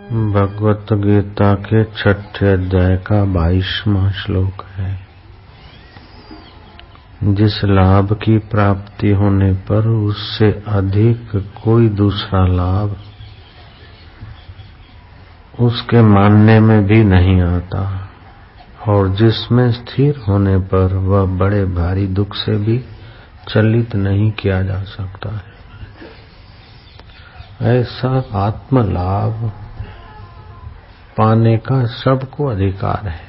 भगवत गीता के 6ठे अध्याय का 22वां श्लोक है। जिस लाभ की प्राप्ति होने पर उससे अधिक कोई दूसरा लाभ उसके मानने में भी नहीं आता और जिसमें स्थिर होने पर वह बड़े भारी दुख से भी चलित नहीं किया जा सकता है, ऐसा आत्मलाभ पाने का सबको अधिकार है।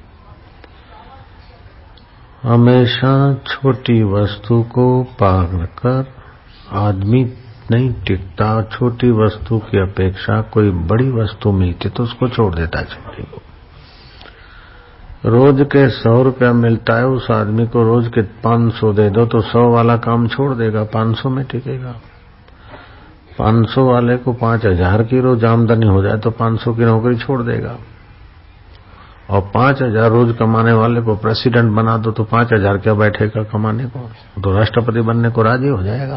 हमेशा छोटी वस्तु को पाकर आदमी नहीं टिकता। छोटी वस्तु की अपेक्षा कोई बड़ी वस्तु मिलती तो उसको छोड़ देता है। छोटी को रोज के 100 रुपया मिलता है, उस आदमी को रोज के 500 दे दो तो 100 वाला काम छोड़ देगा, 500 में टिकेगा। 500 वाले को 5000 की रोज आमदनी हो जाए तो 500 की नौकरी छोड़ देगा, और 5000 रोज कमाने वाले को प्रेसिडेंट बना दो तो 5000 क्या बैठेगा कमाने को, तो राष्ट्रपति बनने को राजी हो जाएगा।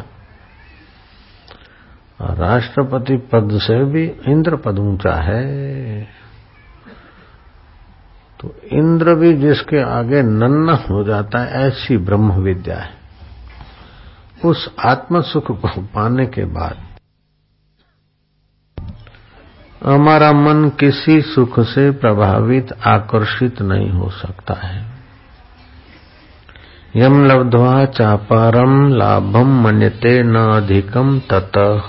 राष्ट्रपति पद से भी इंद्र पद ऊंचा है, तो इंद्र भी जिसके आगे नन्हा हो जाता है, ऐसी ब्रह्म विद्या है। उस आत्म सुख को पाने के बाद हमारा मन किसी सुख से प्रभावित आकर्षित नहीं हो सकता है। यम लब्ध्वा चापारम लाभम मन्यते न अधिकम ततः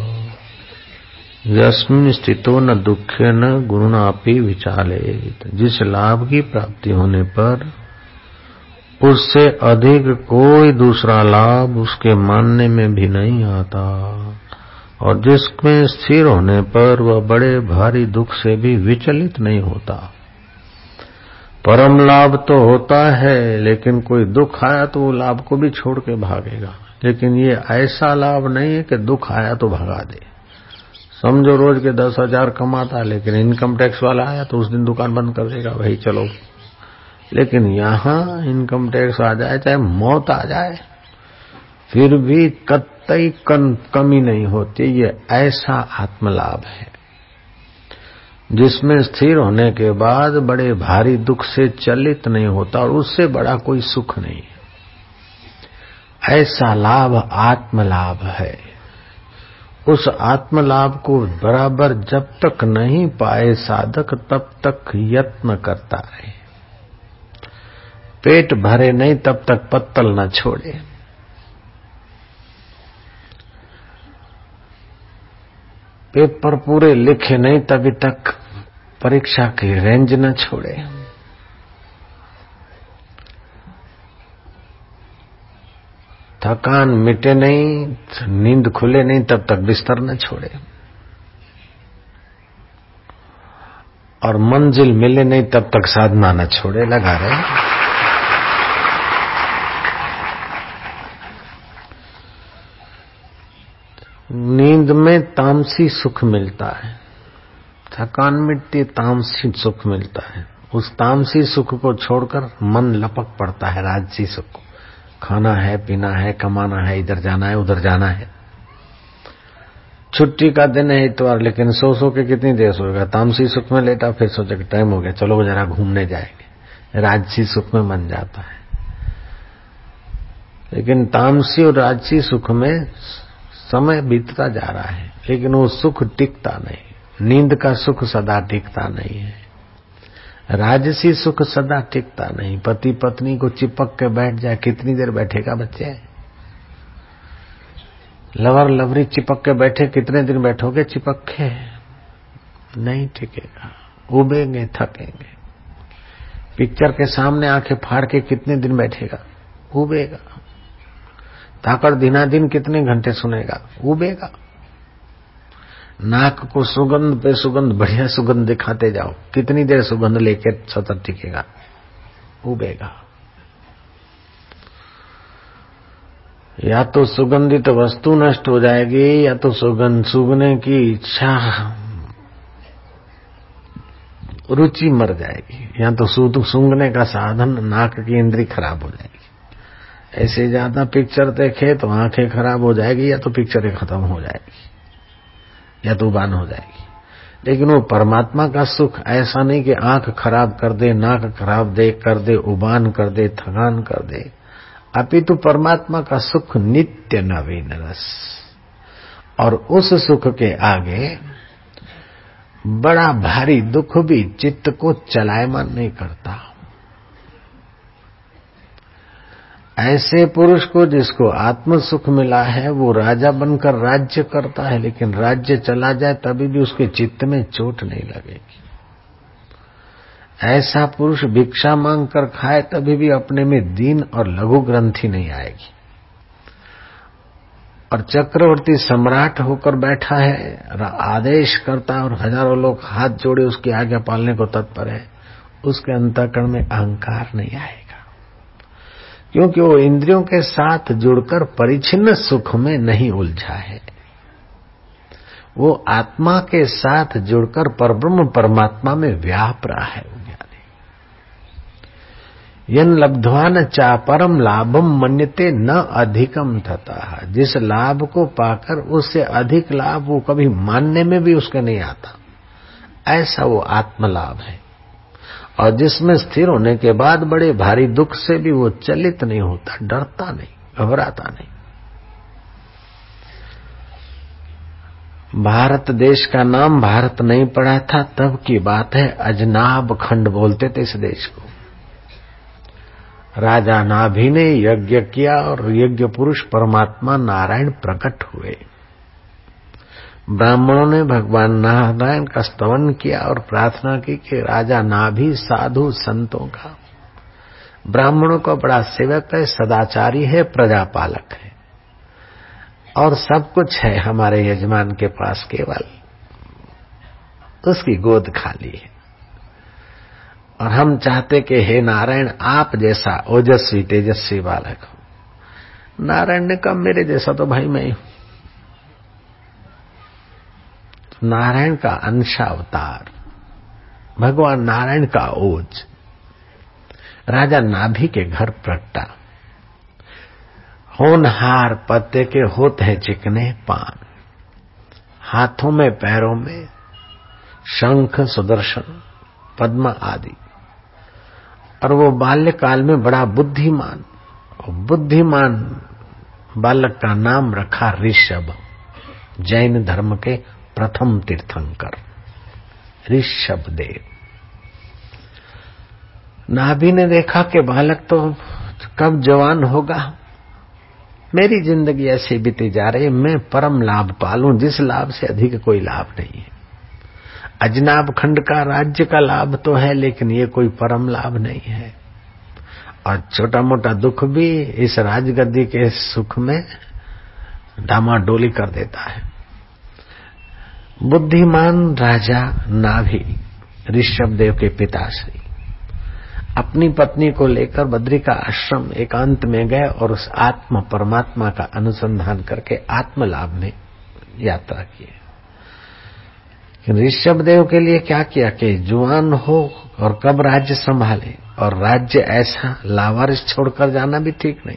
यस्मिन् स्थितो न दुखे न गुरुणापि विचालेत। जिस लाभ की प्राप्ति होने पर उससे अधिक कोई दूसरा लाभ उसके मानने में भी नहीं आता और जिसमें स्थिर होने पर वह बड़े भारी दुख से भी विचलित नहीं होता। परम लाभ तो होता है, लेकिन कोई दुख आया तो वो लाभ को भी छोड़ के भागेगा। लेकिन ये ऐसा लाभ नहीं है कि दुख आया तो भगा दे। समझो रोज के 10,000 कमाता है, लेकिन इनकम टैक्स वाला आया तो उस दिन दुकान बंद कर देगा, भाई चलो। लेकिन यहाँ इनकम टैक्स आ जाए चाहे मौत आ जाए फिर भी कतई कमी नहीं होती। ये ऐसा आत्मलाभ है जिसमें स्थिर होने के बाद बड़े भारी दुख से चलित नहीं होता और उससे बड़ा कोई सुख नहीं। ऐसा लाभ आत्मलाभ है। उस आत्मलाभ को बराबर जब तक नहीं पाए साधक तब तक यत्न करता रहे। पेट भरे नहीं तब तक पत्तल न छोड़े। पेपर पूरे लिखे नहीं तभी तक परीक्षा की रेंज न छोड़े। थकान मिटे नहीं, नींद खुले नहीं तब तक बिस्तर न छोड़े, और मंजिल मिले नहीं तब तक साधना न छोड़े। लगा रहे। नींद में तामसी सुख मिलता है, थकान मिटती तामसी सुख मिलता है। उस तामसी सुख को छोड़कर मन लपक पड़ता है राजसी सुख को। खाना है, पीना है, कमाना है, इधर जाना है, उधर जाना है। छुट्टी का दिन है इतवार, लेकिन सो के कितनी देर सोएगा। तामसी सुख में लेटा, फिर सोचे कि टाइम हो गया, चलो जरा घूमने जाएंगे। राजसी सुख में मन जाता है। लेकिन तामसी और राजसी सुख में समय बीतता जा रहा है, लेकिन वो सुख टिकता नहीं। नींद का सुख सदा टिकता नहीं है। राजसी सुख सदा टिकता नहीं। पति पत्नी को चिपक के बैठ जाए, कितनी देर बैठेगा बच्चे। लवर लवरी चिपक के बैठे, कितने दिन बैठोगे चिपक के, नहीं टिकेगा। उबेंगे, थकेंगे। पिक्चर के सामने आंखें फाड़ के कितने दिन बैठेगा, उबेगा। ताकड़ दिना दिन कितने घंटे सुनेगा, उबेगा। नाक को सुगंध पे सुगंध, बढ़िया सुगंध दिखाते जाओ, कितनी देर सुगंध लेके सतत टिकेगा, उबेगा। या तो सुगंधित वस्तु नष्ट हो जाएगी, या तो सुगंध सूंघने की इच्छा रुचि मर जाएगी, या तो सूंघने का साधन नाक की इंद्री खराब हो जाएगी। ऐसे ज्यादा पिक्चर देखे तो आंखें खराब हो जाएगी, या तो पिक्चरें खत्म हो जाएगी, या तो बान हो जाएगी। लेकिन वो परमात्मा का सुख ऐसा नहीं कि आंख खराब कर दे, नाक खराब कर दे, उबान कर दे, थकान कर दे। अपितु परमात्मा का सुख नित्य नवीन रस, और उस सुख के आगे बड़ा भारी दुख भी चित्त को चलायमान नहीं करता। ऐसे पुरुष को जिसको आत्म सुख मिला है वो राजा बनकर राज्य करता है, लेकिन राज्य चला जाए तभी भी उसके चित्त में चोट नहीं लगेगी। ऐसा पुरुष भिक्षा मांग कर खाए तभी भी अपने में दीन और लघु ग्रंथि नहीं आएगी। और चक्रवर्ती सम्राट होकर बैठा है, आदेश करता है और हजारों लोग हाथ जोड़े उसकी आज्ञा पालने को तत्पर है, उसके अंतःकरण में अहंकार नहीं आएगा, क्योंकि वो इंद्रियों के साथ जुड़कर परिच्छिन्न सुख में नहीं उलझा है। वो आत्मा के साथ जुड़कर परब्रह्म परमात्मा में व्याप रहा है। यन लब्ध्वा न चापरम लाभम मन्यते न अधिकम तथा, जिस लाभ को पाकर उससे अधिक लाभ वो कभी मानने में भी उसके नहीं आता, ऐसा वो आत्म लाभ है। और जिसमें स्थिर होने के बाद बड़े भारी दुख से भी वो चलित नहीं होता, डरता नहीं, घबराता नहीं। भारत देश का नाम भारत नहीं पड़ा था तब की बात है, अजनाब खंड बोलते थे इस देश को। राजा नाभि ने यज्ञ किया और यज्ञ पुरुष परमात्मा नारायण प्रकट हुए। ब्राह्मणों ने भगवान नारायण का स्तवन किया और प्रार्थना की कि राजा नाभि साधु संतों का, ब्राह्मणों का बड़ा सेवक है, सदाचारी है, प्रजापालक है, और सब कुछ है हमारे यजमान के पास, केवल उसकी गोद खाली है। और हम चाहते कि हे नारायण आप जैसा ओजस्वी तेजस्वी बालक हो। नारायण ने कहा मेरे जैसा तो भाई मैं ही हूं। नारायण का अंशावतार भगवान नारायण का ओज राजा नाभि के घर प्रगटा। होनहार पत्ते के होते हैं चिकने पान, हाथों में पैरों में शंख सुदर्शन पद्म आदि, और वो बाल्यकाल में बड़ा बुद्धिमान, बुद्धिमान बालक का नाम रखा ऋषभ, जैन धर्म के प्रथम तीर्थंकर ऋषभ देव। नाभि ने देखा कि बालक तो कब जवान होगा, मेरी जिंदगी ऐसी बीती जा रही है, मैं परम लाभ पालूं, जिस लाभ से अधिक कोई लाभ नहीं है। अजनाब खंड का राज्य का लाभ तो है, लेकिन ये कोई परम लाभ नहीं है, और छोटा मोटा दुख भी इस राजगद्दी के सुख में डामाडोली कर देता है। बुद्धिमान राजा नाभि ऋषभ देव के पिताश्री अपनी पत्नी को लेकर बद्री का आश्रम एकांत में गए और उस आत्म परमात्मा का अनुसंधान करके आत्म लाभ में यात्रा की। ऋषभ देव के लिए क्या किया कि जुआन हो और कब राज्य संभाले, और राज्य ऐसा लावारिस छोड़कर जाना भी ठीक नहीं।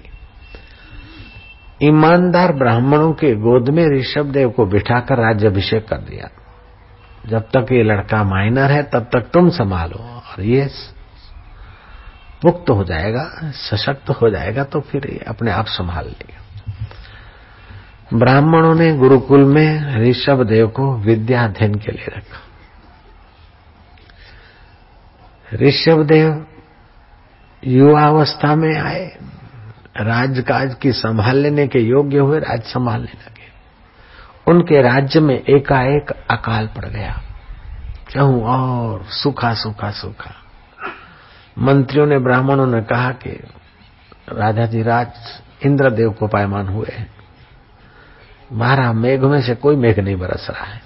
ईमानदार ब्राह्मणों के गोद में ऋषभ देव को बिठाकर राज्याभिषेक कर दिया। जब तक ये लड़का माइनर है तब तक तुम संभालो, और ये पुख्त हो जाएगा, सशक्त हो जाएगा तो फिर ये अपने आप संभाल लेगा। ब्राह्मणों ने गुरुकुल में ऋषभ देव को विद्या अध्ययन के लिए रखा। ऋषभ देव युवावस्था में आए, राजकाज की संभाल लेने के योग्य हुए, राज संभालने लगे। उनके राज्य में एकाएक अकाल पड़ गया, चाहूं और सूखा सूखा सूखा। मंत्रियों ने ब्राह्मणों ने कहा कि राजा जी राज इंद्रदेव को पायमान हुए हैं, 12 मेघ में से कोई मेघ नहीं बरस रहा है।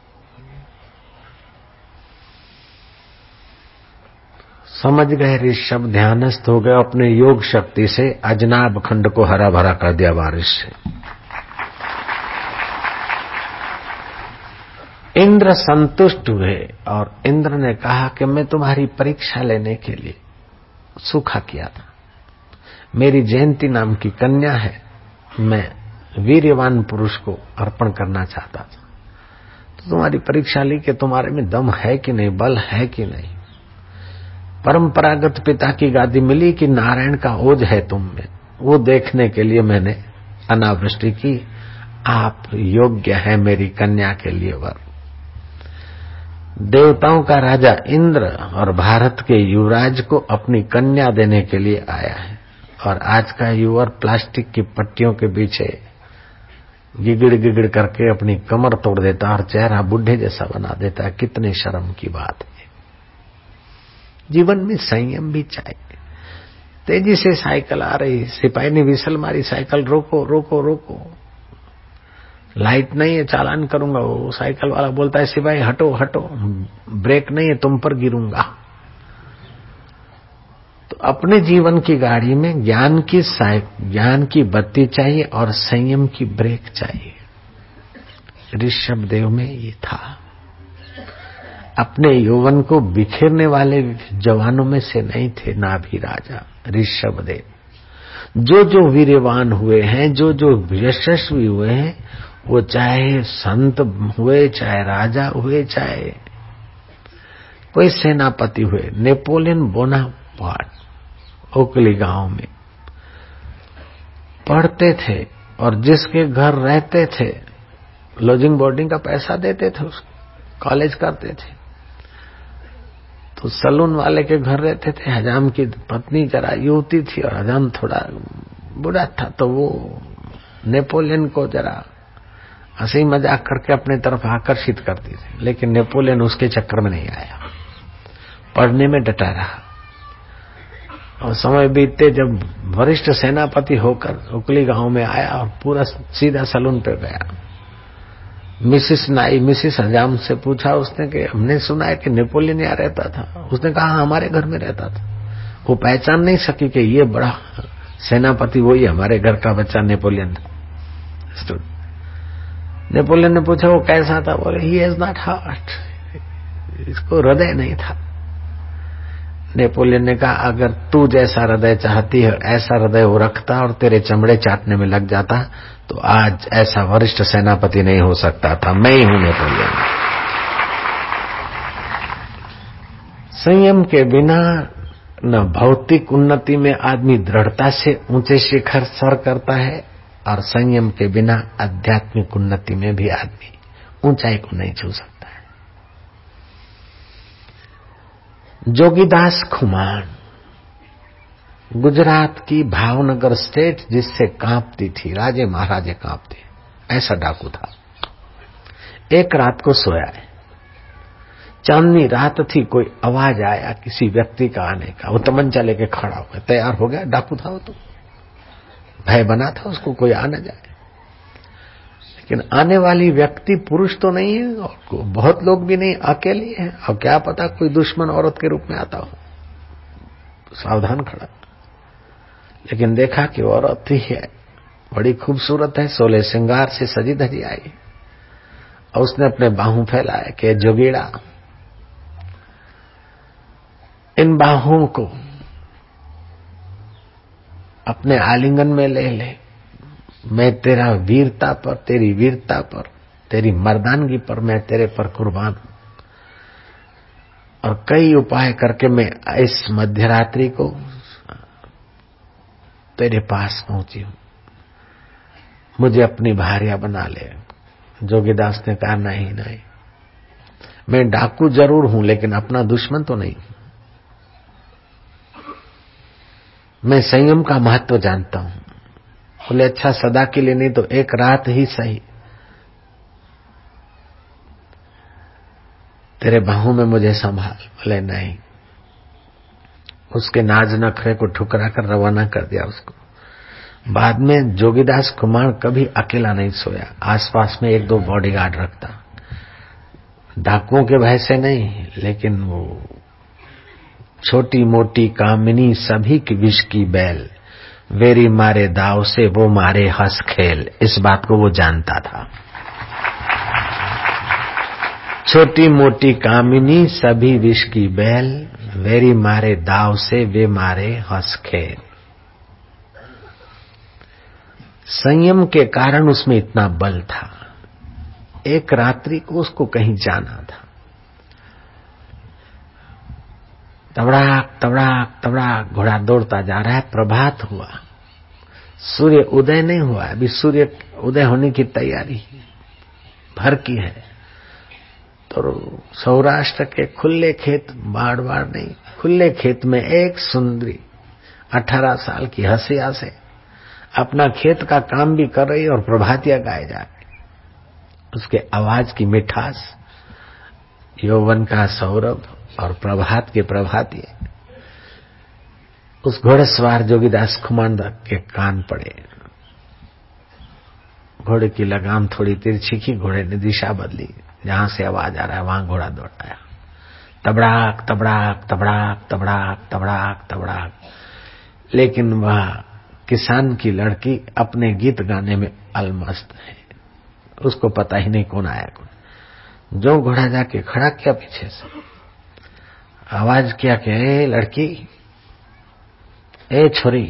समझ गए ऋषभ, ध्यानस्थ हो गए, अपने योग शक्ति से अजनाब खंड को हरा भरा कर दिया बारिश से। इंद्र संतुष्ट हुए और इंद्र ने कहा कि मैं तुम्हारी परीक्षा लेने के लिए सूखा किया था, मेरी जयंती नाम की कन्या है, मैं वीर्यवान पुरुष को अर्पण करना चाहता था, तो तुम्हारी परीक्षा ली कि तुम्हारे में दम है कि नहीं, बल है कि नहीं। परंपरागत पिता की गादी मिली कि नारायण का ओज है तुम में, वो देखने के लिए मैंने अनावृष्टि की। आप योग्य है मेरी कन्या के लिए वर। देवताओं का राजा इंद्र और भारत के युवराज को अपनी कन्या देने के लिए आया है, और आज का युवा प्लास्टिक की पट्टियों के पीछे गिगड़ गिगड़ करके अपनी कमर तोड़ देता और चेहरा बुढ़े जैसा बना देता है। कितने शर्म की बात है। जीवन में संयम भी चाहिए। तेजी से साइकिल आ रही, सिपाही ने विसल मारी, साइकिल रोको रोको रोको, लाइट नहीं है चालान करूंगा। वो साइकिल वाला बोलता है सिपाही हटो हटो, ब्रेक नहीं है तुम पर गिरूंगा। तो अपने जीवन की गाड़ी में ज्ञान की बत्ती चाहिए और संयम की ब्रेक चाहिए। ऋषभ देव में ये था। अपने यौवन को बिखेरने वाले जवानों में से नहीं थे नाभि राजा ऋषभ देव। जो जो वीरवान हुए हैं, जो जो यशस्वी हुए हैं, वो चाहे संत हुए, चाहे राजा हुए, चाहे कोई सेनापति हुए। नेपोलियन बोनापार्ट ओकली गांव में पढ़ते थे और जिसके घर रहते थे लॉजिंग बोर्डिंग का पैसा देते थे, उसको कॉलेज करते थे। तो सलून वाले के घर रहते थे। हजाम की पत्नी जरा युवती थी और हजाम थोड़ा बुरा था, तो वो नेपोलियन को जरा हंसी मजाक करके अपने तरफ आकर्षित करती थी। लेकिन नेपोलियन उसके चक्कर में नहीं आया, पढ़ने में डटा रहा। और समय बीतते जब वरिष्ठ सेनापति होकर उकली गांव में आया और पूरा सीधा सलून पे गया। मिसिस हजाम से पूछा उसने कि हमने सुना है कि नेपोलियन यहाँ रहता था। उसने कहा हमारे घर में रहता था। वो पहचान नहीं सकी कि ये बड़ा सेनापति वही हमारे घर का बच्चा नेपोलियन था। नेपोलियन ने पूछा वो कैसा था? बोले ही हैज नॉट हार्ट, इसको हृदय नहीं था। नेपोलियन ने कहा अगर तू जैसा हृदय चाहती है ऐसा हृदय वो रखता और तेरे चमड़े चाटने में लग जाता तो आज ऐसा वरिष्ठ सेनापति नहीं हो सकता था। मैं ही हूं नेपोलियन। संयम के बिना न भौतिक उन्नति में आदमी दृढ़ता से ऊंचे शिखर सर करता है, और संयम के बिना आध्यात्मिक उन्नति में भी आदमी ऊंचाई को नहीं छू सकता है। जोगीदास खुमान गुजरात की भावनगर स्टेट जिससे कांपती थी, राजे महाराजे कांपते, ऐसा डाकू था। एक रात को सोया है, चांदनी रात थी, कोई आवाज आया किसी व्यक्ति का आने का। वो तमंचा लेके खड़ा हो गया, तैयार हो गया। डाकू था वो, तो भय बना था उसको कोई आ न जाए। लेकिन आने वाली व्यक्ति पुरुष तो नहीं है और बहुत लोग भी नहीं, अकेली है। और क्या पता कोई दुश्मन औरत के रूप में आता हो, तो सावधान खड़ा। लेकिन देखा कि वो औरत ही है, बड़ी खूबसूरत है, सोले श्रृंगार से सजी धजी आई। और उसने अपने बाहों फैलाए कि जोगीड़ा इन बाहों को अपने आलिंगन में ले ले। मैं तेरा वीरता पर, तेरी वीरता पर, तेरी मर्दानगी पर मैं तेरे पर कुर्बान हूं। और कई उपाय करके मैं इस मध्यरात्रि को तेरे पास पहुंची हूं, मुझे अपनी भार्या बना ले। जोगीदास ने कहा नहीं नहीं, मैं डाकू जरूर हूं लेकिन अपना दुश्मन तो नहीं। मैं संयम का महत्व जानता हूं। बोले अच्छा सदा के लिए नहीं तो एक रात ही सही, तेरे बाहों में मुझे संभाल। बोले नहीं। उसके नाज नखरे को ठुकरा कर रवाना कर दिया उसको। बाद में जोगीदास कुमार कभी अकेला नहीं सोया, आसपास में एक दो बॉडीगार्ड रखता। डाकुओं के भय से नहीं, लेकिन वो छोटी मोटी कामिनी सभी की विष की बैल, वेरी मारे दाव से वो मारे हंस खेल, इस बात को वो जानता था। छोटी मोटी कामिनी सभी विष की बैल, वेरी मारे दाव से वे मारे हंस खेल। संयम के कारण उसमें इतना बल था। एक रात्रि को उसको कहीं जाना था। तबड़ाक तबड़ाक तबड़ाक घोड़ा दौड़ता जा रहा है। प्रभात हुआ, सूर्य उदय नहीं हुआ, अभी सूर्य उदय होने की तैयारी भर की है। तो सौराष्ट्र के खुले खेत, बाड़ नहीं, खुले खेत में एक सुंदरी 18 साल की हंसिया से अपना खेत का काम भी कर रही और प्रभातिया गाए जा रही। उसके आवाज की मिठास, यौवन का सौरभ और प्रभात के प्रभाती उस घोड़सवार जोगीदास खुमानदा के कान पड़े। घोड़े की लगाम थोड़ी तिरछी की, घोड़े ने दिशा बदली, जहां से आवाज आ रहा है वहां घोड़ा दौड़ाया। तबड़ाक तबड़ाक तबड़ाक तबड़ाक तबड़ाक तबड़ाक। लेकिन वह किसान की लड़की अपने गीत गाने में अलमस्त है, उसको पता ही नहीं कौन आया कौन। जो घोड़ा जाके खड़ा किया पीछे से, आवाज किया कि ए लड़की, ए छोरी।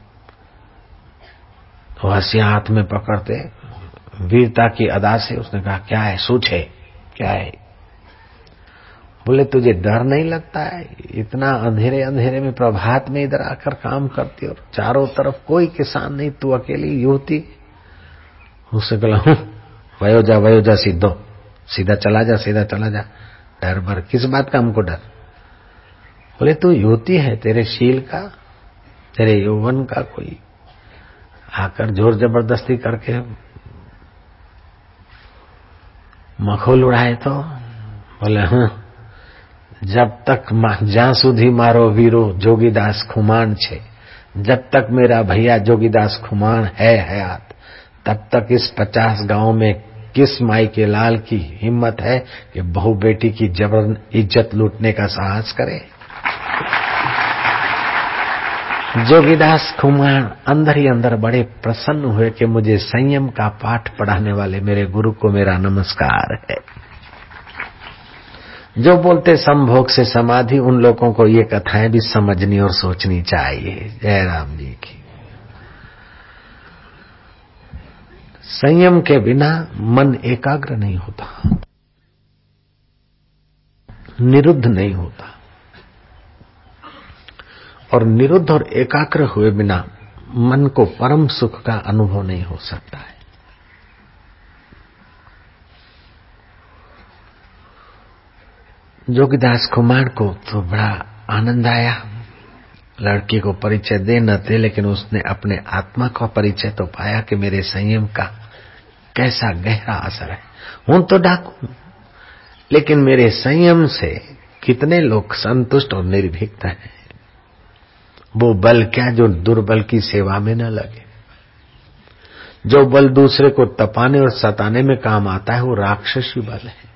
तो हंसिया हाथ में पकड़ते वीरता की अदा से उसने कहा, क्या है सूझे, क्या है? बोले तुझे डर नहीं लगता है? इतना अंधेरे अंधेरे में प्रभात में इधर आकर काम करती और चारों तरफ कोई किसान नहीं, तू अकेली युवती। उससे कहा, वयो जा सीधो, सीधा चला जा, सीधा चला जा। डर भर किस बात का हमको डर? बोले तू युवती है, तेरे शील का, तेरे यौवन का कोई आकर जोर जबरदस्ती करके मखोल उड़ाए तो? बोले हाँ, जब तक ज्યાં સુધી मारो वीरो जोगीदास खुमान छे, जब तक मेरा भैया जोगीदास खुमान है हयात, तब तक इस 50 गांव में किस माई के लाल की हिम्मत है कि बहू बेटी की जबर इज्जत लूटने का साहस करे? जोगीदास खुमान अंदर ही अंदर बड़े प्रसन्न हुए कि मुझे संयम का पाठ पढ़ाने वाले मेरे गुरु को मेरा नमस्कार है। जो बोलते संभोग से समाधि, उन लोगों को ये कथाएं भी समझनी और सोचनी चाहिए। जय राम जी की। संयम के बिना मन एकाग्र नहीं होता, निरुद्ध नहीं होता, और निरुद्ध और एकाग्र हुए बिना मन को परम सुख का अनुभव नहीं हो सकता है। जोगीदास कुमार को तो बड़ा आनंद आया, लड़की को परिचय दे न थे, लेकिन उसने अपने आत्मा का परिचय तो पाया कि मेरे संयम का कैसा गहरा असर है। हूं तो डाकू, लेकिन मेरे संयम से कितने लोग संतुष्ट और निर्भीक हैं। वो बल क्या जो दुर्बल की सेवा में न लगे। जो बल दूसरे को तपाने और सताने में काम आता है वो राक्षसी बल है,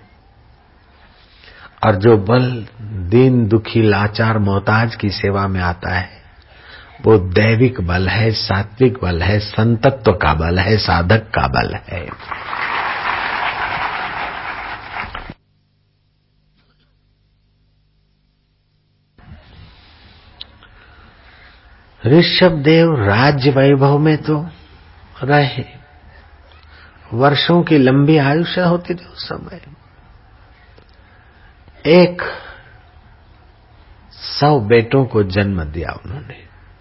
और जो बल दीन दुखी लाचार मोहताज की सेवा में आता है वो दैविक बल है, सात्विक बल है, संतत्व का बल है, साधक का बल है। ऋषभ देव राज्य वैभव में तो रहे, वर्षों की लंबी आयुष्य होती थी उस समय। 100 बेटों को जन्म दिया उन्होंने,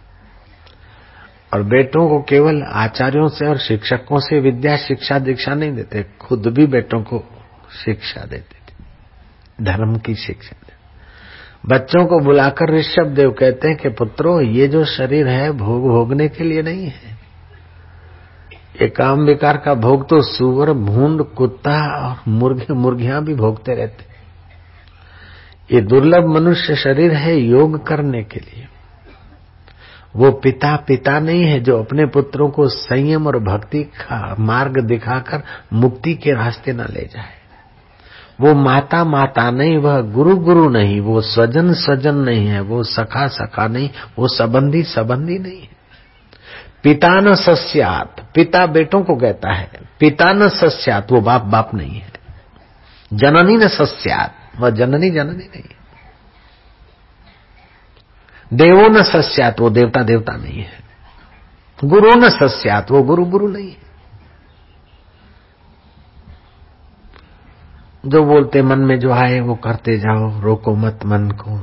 और बेटों को केवल आचार्यों से और शिक्षकों से विद्या शिक्षा दीक्षा नहीं देते, खुद भी बेटों को शिक्षा देते थे, धर्म की शिक्षा देते। बच्चों को बुलाकर ऋषभ देव कहते हैं कि पुत्रों, ये जो शरीर है भोग भोगने के लिए नहीं है। ये काम विकार का भोग तो सूअर, भूंड, कुत्ता और मुर्गे मुर्गियां भी भोगते रहते। ये दुर्लभ मनुष्य शरीर है योग करने के लिए। वो पिता नहीं है जो अपने पुत्रों को संयम और भक्ति का मार्ग दिखाकर मुक्ति के रास्ते न ले जाए। वो माता नहीं, वह गुरु नहीं, वो स्वजन नहीं है, वो सखा नहीं, वो संबंधी नहीं है। पिता न सस्यात, पिता बेटों को कहता है, पिता न सस्यात, वो बाप नहीं है। जननी न सस्यात, वह जननी नहीं है। देवो न सस्यात, वो देवता नहीं है। गुरु न सस्यात, वो गुरु नहीं है। जो बोलते मन में जो आए वो करते जाओ, रोको मत मन को।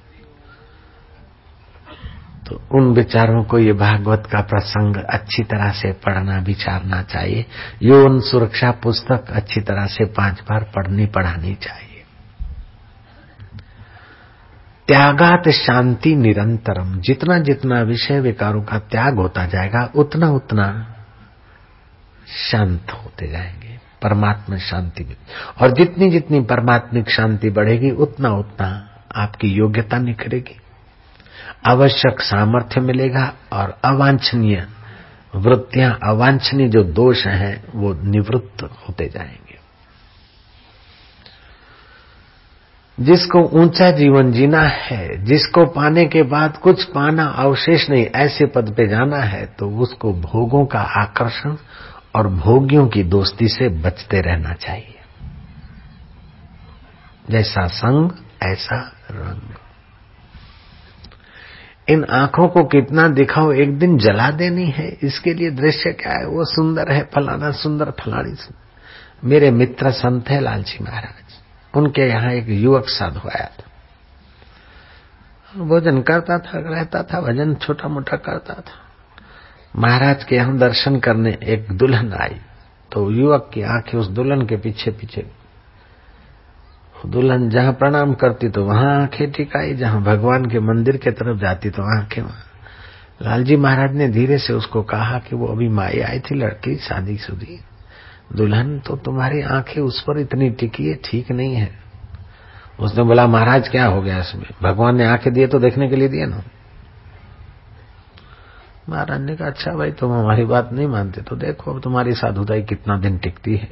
तो उन विचारों को ये भागवत का प्रसंग अच्छी तरह से पढ़ना विचारना चाहिए। यौन सुरक्षा पुस्तक अच्छी तरह से 5 बार पढ़ानी चाहिए। त्यागात शांति निरंतरम, जितना जितना विषय विकारों का त्याग होता जाएगा उतना उतना शांत होते जाएंगे, परमात्मा शांति में। और जितनी जितनी परमात्मिक शांति बढ़ेगी उतना उतना आपकी योग्यता निखरेगी, आवश्यक सामर्थ्य मिलेगा और अवांछनीय वृत्तियां, अवांछनीय जो दोष हैं वो निवृत्त होते जाएंगे। जिसको ऊंचा जीवन जीना है, जिसको पाने के बाद कुछ पाना अवशेष नहीं, ऐसे पद पे जाना है, तो उसको भोगों का आकर्षण और भोगियों की दोस्ती से बचते रहना चाहिए। जैसा संग ऐसा रंग। इन आंखों को कितना दिखाओ, एक दिन जला देनी है। इसके लिए दृश्य क्या है, वो सुंदर है, फलाना सुंदर, फलानी सुंदर। मेरे मित्र संत है लालजी महाराज, उनके यहाँ एक युवक साधु आया था। भोजन करता था, रहता था, भजन छोटा मोटा करता था। महाराज के यहाँ दर्शन करने एक दुल्हन आई, तो युवक की आंखें उस दुल्हन के पीछे पीछे। दुल्हन जहाँ प्रणाम करती तो वहां आंखें टिकाई, जहाँ भगवान के मंदिर के तरफ जाती तो आंखें वहां। लालजी महाराज ने धीरे से उसको कहा कि वो अभी माई आई थी लड़की शादीशुदी, दुल्हन, तो तुम्हारी आंखें उस पर इतनी टिकी है, ठीक नहीं है। उसने बोला महाराज क्या हो गया इसमें, भगवान ने आंखें दिए तो देखने के लिए दिए ना। महाराज ने कहा अच्छा भाई तुम हमारी बात नहीं मानते तो देखो अब तुम्हारी साधुताई कितना दिन टिकती है।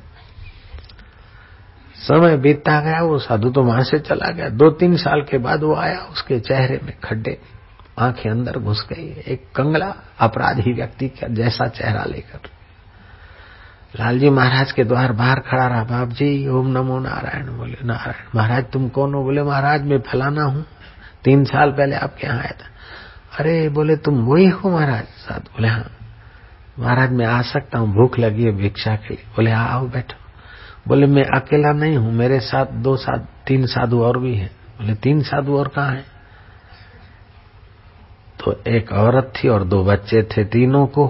समय बीतता गया, वो साधु तो वहां से चला गया। 2-3 साल के बाद वो आया, उसके चेहरे में खड्डे, आंखें अंदर घुस गई, एक कंगला अपराधी व्यक्ति का जैसा चेहरा लेकर। लालजी महाराज के द्वार बाहर खड़ा रहा। बाप जी ओम नमो नारायण। बोले नारायण। महाराज तुम कौन हो? बोले महाराज मैं फलाना हूँ, 3 साल पहले आपके यहाँ आया था। अरे बोले तुम वही हो महाराज? साधु बोले हाँ। महाराज मैं आ सकता हूँ, भूख लगी है भिक्षा के लिए। बोले हाँ आओ बैठो। बोले मैं अकेला नहीं हूँ, मेरे साथ 3 साधु और भी हैं। बोले 3 साधु और कहाँ हैं? तो एक औरत थी और 2 बच्चे थे, तीनों को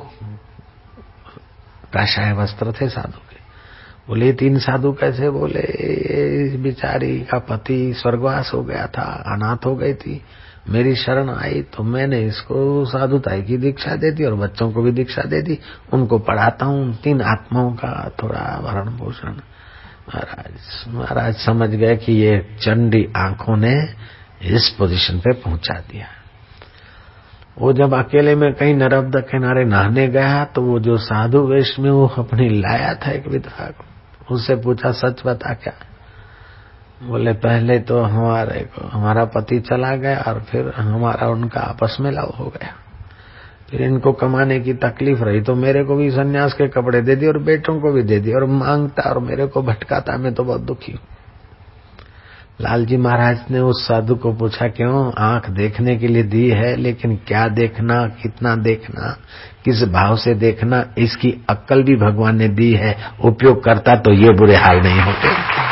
काशाय वस्त्र थे साधु के। बोले 3 साधु कैसे? बोले बिचारी का पति स्वर्गवास हो गया था, अनाथ हो गई थी, मेरी शरण आई तो मैंने इसको साधुताई की दीक्षा दे दी और बच्चों को भी दीक्षा दे दी, उनको पढ़ाता हूँ, 3 आत्माओं का थोड़ा भरण पोषण। महाराज समझ गए कि ये चंडी आंखों ने इस पोजीशन पे पहुंचा दिया। वो जब अकेले में कहीं नर्मदा किनारे नहाने गया तो वो जो साधु वेश में वो अपनी लाया था एक विधवा को, उससे पूछा सच बता क्या? बोले पहले तो हमारा पति चला गया और फिर हमारा उनका आपस में लव हो गया, फिर इनको कमाने की तकलीफ रही तो मेरे को भी सन्यास के कपड़े दे दिए और बेटों को भी दे दिए और मांगता और मेरे को भटकाता, मैं तो बहुत दुखी हूँ। लालजी महाराज ने उस साधु को पूछा क्यों? आंख देखने के लिए दी है, लेकिन क्या देखना, कितना देखना, किस भाव से देखना, इसकी अक्ल भी भगवान ने दी है। उपयोग करता तो ये बुरे हाल नहीं होते।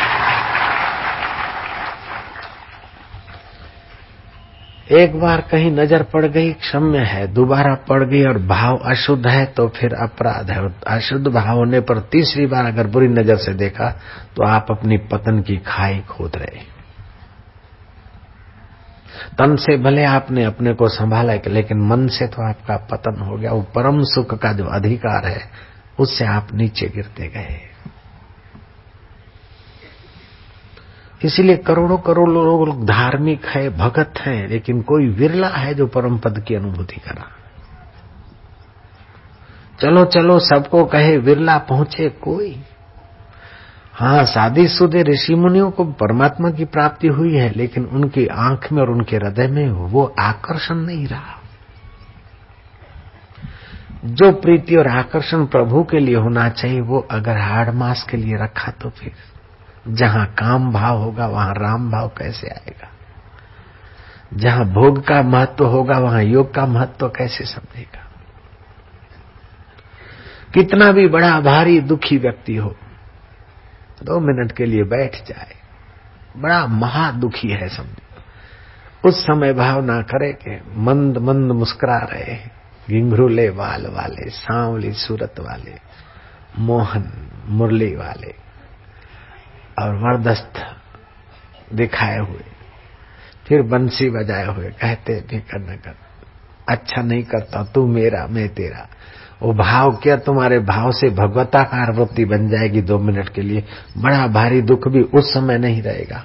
एक बार कहीं नजर पड़ गई क्षम्य है, दोबारा पड़ गई और भाव अशुद्ध है तो फिर अपराध है। अशुद्ध भाव होने पर तीसरी बार अगर बुरी नजर से देखा तो आप अपनी पतन की खाई खोद रहे। तन से भले आपने अपने को संभाला लेकिन मन से तो आपका पतन हो गया। वो परम सुख का जो अधिकार है उससे आप नीचे गिरते गए। इसीलिए करोड़ों करोड़ों लोग धार्मिक है, भगत हैं, लेकिन कोई विरला है जो परम पद की अनुभूति करा। चलो चलो सबको कहे, विरला पहुंचे कोई। हाँ शादीशुदे ऋषि मुनियों को परमात्मा की प्राप्ति हुई है, लेकिन उनकी आंख में और उनके हृदय में वो आकर्षण नहीं रहा। जो प्रीति और आकर्षण प्रभु के लिए होना चाहिए वो अगर हाड़ मास के लिए रखा तो फिर जहां काम भाव होगा वहां राम भाव कैसे आएगा? जहां भोग का महत्व होगा वहां योग का महत्व कैसे समझेगा? कितना भी बड़ा भारी दुखी व्यक्ति हो, 2 मिनट के लिए बैठ जाए, बड़ा महा दुखी है समझो। उस समय भावना करे कि मंद मंद मुस्कुरा रहे, घिंघरूले बाल वाले, सांवली सूरत वाले, मोहन मुरली वाले और वरदस्त दिखाए हुए, फिर बंसी बजाए हुए कहते भी करना कर, अच्छा नहीं करता तू मेरा मैं तेरा। वो भाव क्या तुम्हारे भाव से भगवताकार वृत्ति बन जाएगी 2 मिनट के लिए। बड़ा भारी दुख भी उस समय नहीं रहेगा।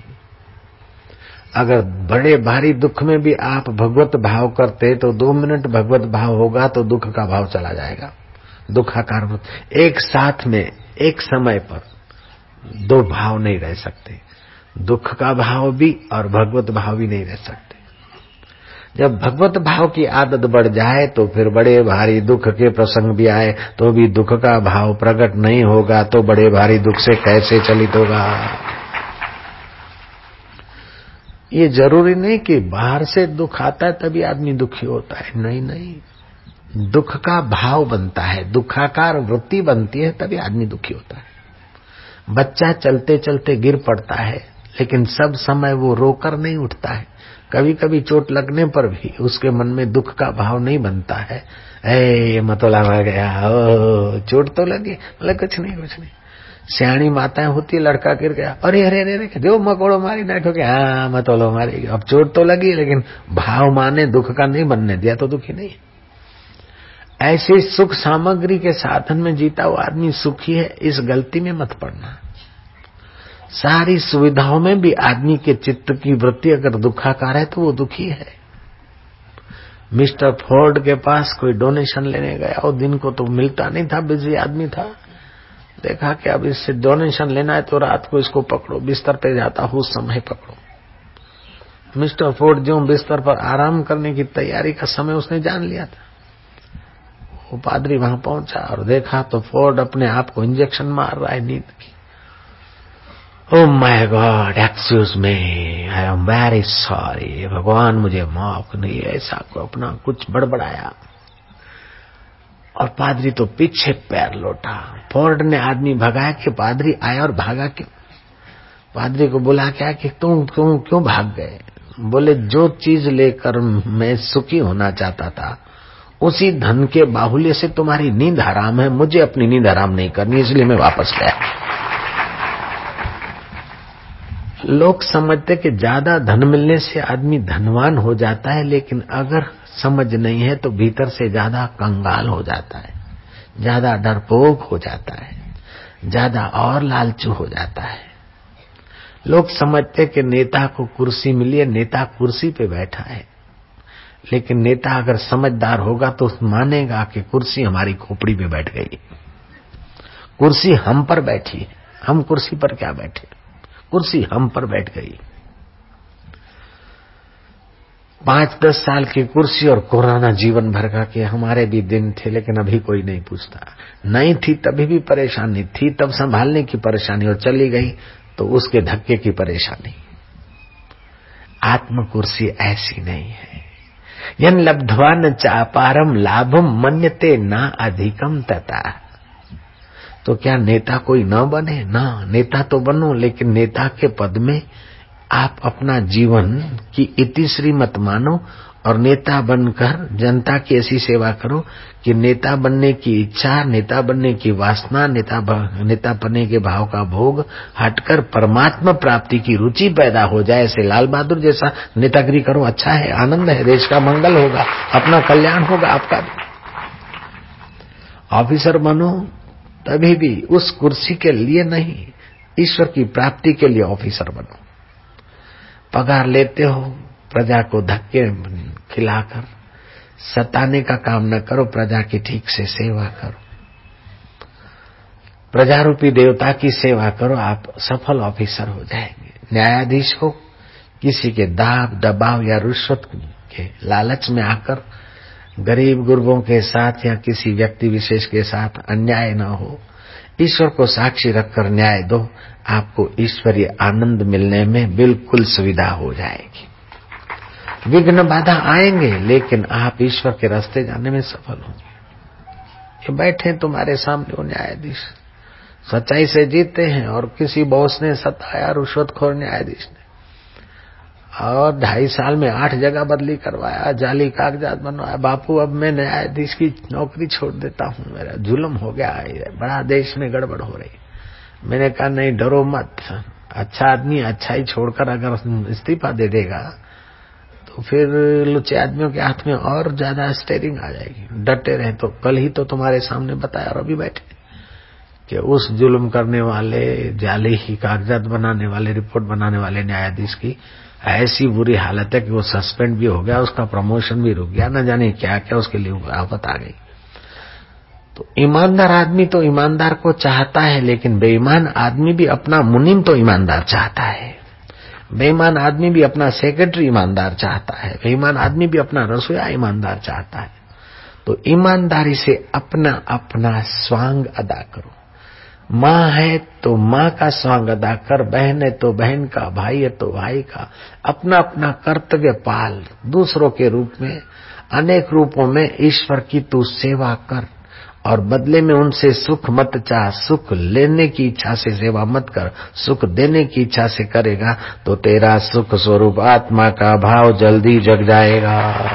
अगर बड़े भारी दुख में भी आप भगवत भाव करते तो 2 मिनट भगवत भाव होगा तो दुख का भाव चला जाएगा। दुखाकार वृत्ति एक साथ में एक समय पर 2 भाव नहीं रह सकते, दुख का भाव भी और भगवत भाव भी नहीं रह सकते। जब भगवत भाव की आदत बढ़ जाए तो फिर बड़े भारी दुख के प्रसंग भी आए तो भी दुख का भाव प्रकट नहीं होगा तो बड़े भारी दुख से कैसे चलित होगा। ये जरूरी नहीं कि बाहर से दुख आता है तभी आदमी दुखी होता है, नहीं नहीं, दुख का भाव बनता है, दुखाकार वृत्ति बनती है तभी आदमी दुखी होता है। बच्चा चलते चलते गिर पड़ता है लेकिन सब समय वो रोकर नहीं उठता है। कभी कभी चोट लगने पर भी उसके मन में दुख का भाव नहीं बनता है, ए मतोला मर गया, ओ चोट तो लगी, बोले कुछ नहीं कुछ नहीं। सियाणी माताएं होती, लड़का गिर गया, अरे अरे अरे जो मकोड़ो मारी नाखो के, हाँ मतोलो मारी, अब चोट तो लगी लेकिन भाव माने दुख का नहीं बनने दिया तो दुखी नहीं। ऐसे सुख सामग्री के साधन में जीता हुआ आदमी सुखी है, इस गलती में मत पड़ना। सारी सुविधाओं में भी आदमी के चित्त की वृत्ति अगर दुखाकार है तो वो दुखी है। मिस्टर फोर्ड के पास कोई डोनेशन लेने गया, और दिन को तो मिलता नहीं था, बिजी आदमी था। देखा कि अब इससे डोनेशन लेना है तो रात को इसको पकड़ो, बिस्तर पे जाता हो उस समय पकड़ो। मिस्टर फोर्ड जो बिस्तर पर आराम करने की तैयारी का समय उसने जान लिया था। वो पादरी वहां पहुंचा और देखा तो फोर्ड अपने आप को इंजेक्शन मार रहा है नींद की। Oh my God, excuse me, I am very sorry. भगवान मुझे माफ नहीं, ऐसा को अपना कुछ बड़बड़ाया और पादरी तो पीछे पैर लौटा। फोर्ड ने आदमी भगाया कि पादरी आया और भागा क्यों? पादरी को बोला क्या कि तुम क्यों भाग गए? बोले जो चीज लेकर मैं सुखी होना चाहता था उसी धन के बाहुल्य से तुम्हारी नींद हराम है, मुझे अपनी नींद हराम नहीं करनी, इसलिए मैं वापस गया। लोग समझते कि ज्यादा धन मिलने से आदमी धनवान हो जाता है, लेकिन अगर समझ नहीं है तो भीतर से ज्यादा कंगाल हो जाता है, ज्यादा डरपोक हो जाता है, ज्यादा और लालचू हो जाता है। लोग समझते कि नेता को कुर्सी मिली है, नेता कुर्सी पे बैठा है, लेकिन नेता अगर समझदार होगा तो मानेगा कि कुर्सी हमारी खोपड़ी पे बैठ गई, कुर्सी हम पर बैठी है, हम कुर्सी पर क्या बैठे, कुर्सी हम पर बैठ गई। 5-10 साल की कुर्सी और कोरोना जीवन भर का कि हमारे भी दिन थे, लेकिन अभी कोई नहीं पूछता। नहीं थी तभी भी परेशानी थी, तब संभालने की परेशानी, और चली गई तो उसके धक्के की परेशानी। आत्म कुर्सी ऐसी नहीं है। यन लब्ध्वा न चापारम लाभम मन्यते ना अधिकम तथा। तो क्या नेता कोई न बने? ना, नेता तो बनो, लेकिन नेता के पद में आप अपना जीवन की इतिश्री मत मानो और नेता बनकर जनता की ऐसी सेवा करो कि नेता बनने की इच्छा, नेता बनने की वासना, नेता बनने के भाव का भोग हटकर परमात्मा प्राप्ति की रुचि पैदा हो जाए। ऐसे लाल बहादुर जैसा नेतागिरी करो, अच्छा है, आनंद है, देश का मंगल होगा, अपना कल्याण होगा आपका। ऑफिसर बनो तभी भी उस कुर्सी के लिए नहीं, ईश्वर की प्राप्ति के लिए ऑफिसर बनो। पगार लेते हो, प्रजा को धक्के खिलाकर सताने का काम न करो, प्रजा की ठीक से सेवा करो, प्रजा रूपी देवता की सेवा करो, आप सफल ऑफिसर हो जाएंगे। न्यायाधीश हो, किसी के दाब दबाव या रिश्वत के लालच में आकर गरीब गुरबों के साथ या किसी व्यक्ति विशेष के साथ अन्याय न हो, ईश्वर को साक्षी रखकर न्याय दो, आपको ईश्वरीय आनंद मिलने में बिल्कुल सुविधा हो जाएगी। विघ्न बाधा आएंगे लेकिन आप ईश्वर के रास्ते जाने में सफल हो। ये बैठे तुम्हारे सामने वो न्यायाधीश, सच्चाई से जीतते हैं। और किसी बॉस ने सताया, रुश्वतखोर न्यायाधीश ने, और 2.5 साल में 8 जगह बदली करवाया, जाली कागजात बनवाया। बापू अब मैं न्यायाधीश की नौकरी छोड़ देता हूँ, मेरा जुल्म हो गया है, बड़ा देश में गड़बड़ हो रही। मैंने कहा नहीं डरो मत, अच्छा आदमी अच्छा ही छोड़कर अगर इस्तीफा दे देगा तो फिर लुच्चे आदमियों के हाथ में और ज्यादा स्टेयरिंग आ जाएगी। डटे रहे। तो कल ही तो तुम्हारे सामने बताया और अभी बैठे कि उस जुल्म करने वाले, जाली ही कागजात बनाने वाले, रिपोर्ट बनाने वाले न्यायाधीश की ऐसी बुरी हालत है कि वो सस्पेंड भी हो गया, उसका प्रमोशन भी रुक गया, न जाने क्या क्या उसके लिए आफत आ गई। तो ईमानदार आदमी तो ईमानदार को चाहता है, लेकिन बेईमान आदमी भी अपना मुनीम तो ईमानदार चाहता है। बेईमान आदमी भी अपना सेक्रेटरी ईमानदार चाहता है। बेईमान आदमी भी अपना रसोईया ईमानदार चाहता है। तो ईमानदारी से अपना अपना स्वांग अदा करो। माँ है तो माँ का स्वांग अदा कर, बहन है तो बहन का, भाई है तो भाई का। अपना अपना कर्तव्य पाल। दूसरों के रूप में, अनेक रूपों में ईश्वर की तू सेवा कर और बदले में उनसे सुख मत चाह। सुख लेने की इच्छा से सेवा मत कर, सुख देने की इच्छा से करेगा तो तेरा सुख स्वरूप आत्मा का भाव जल्दी जग जाएगा।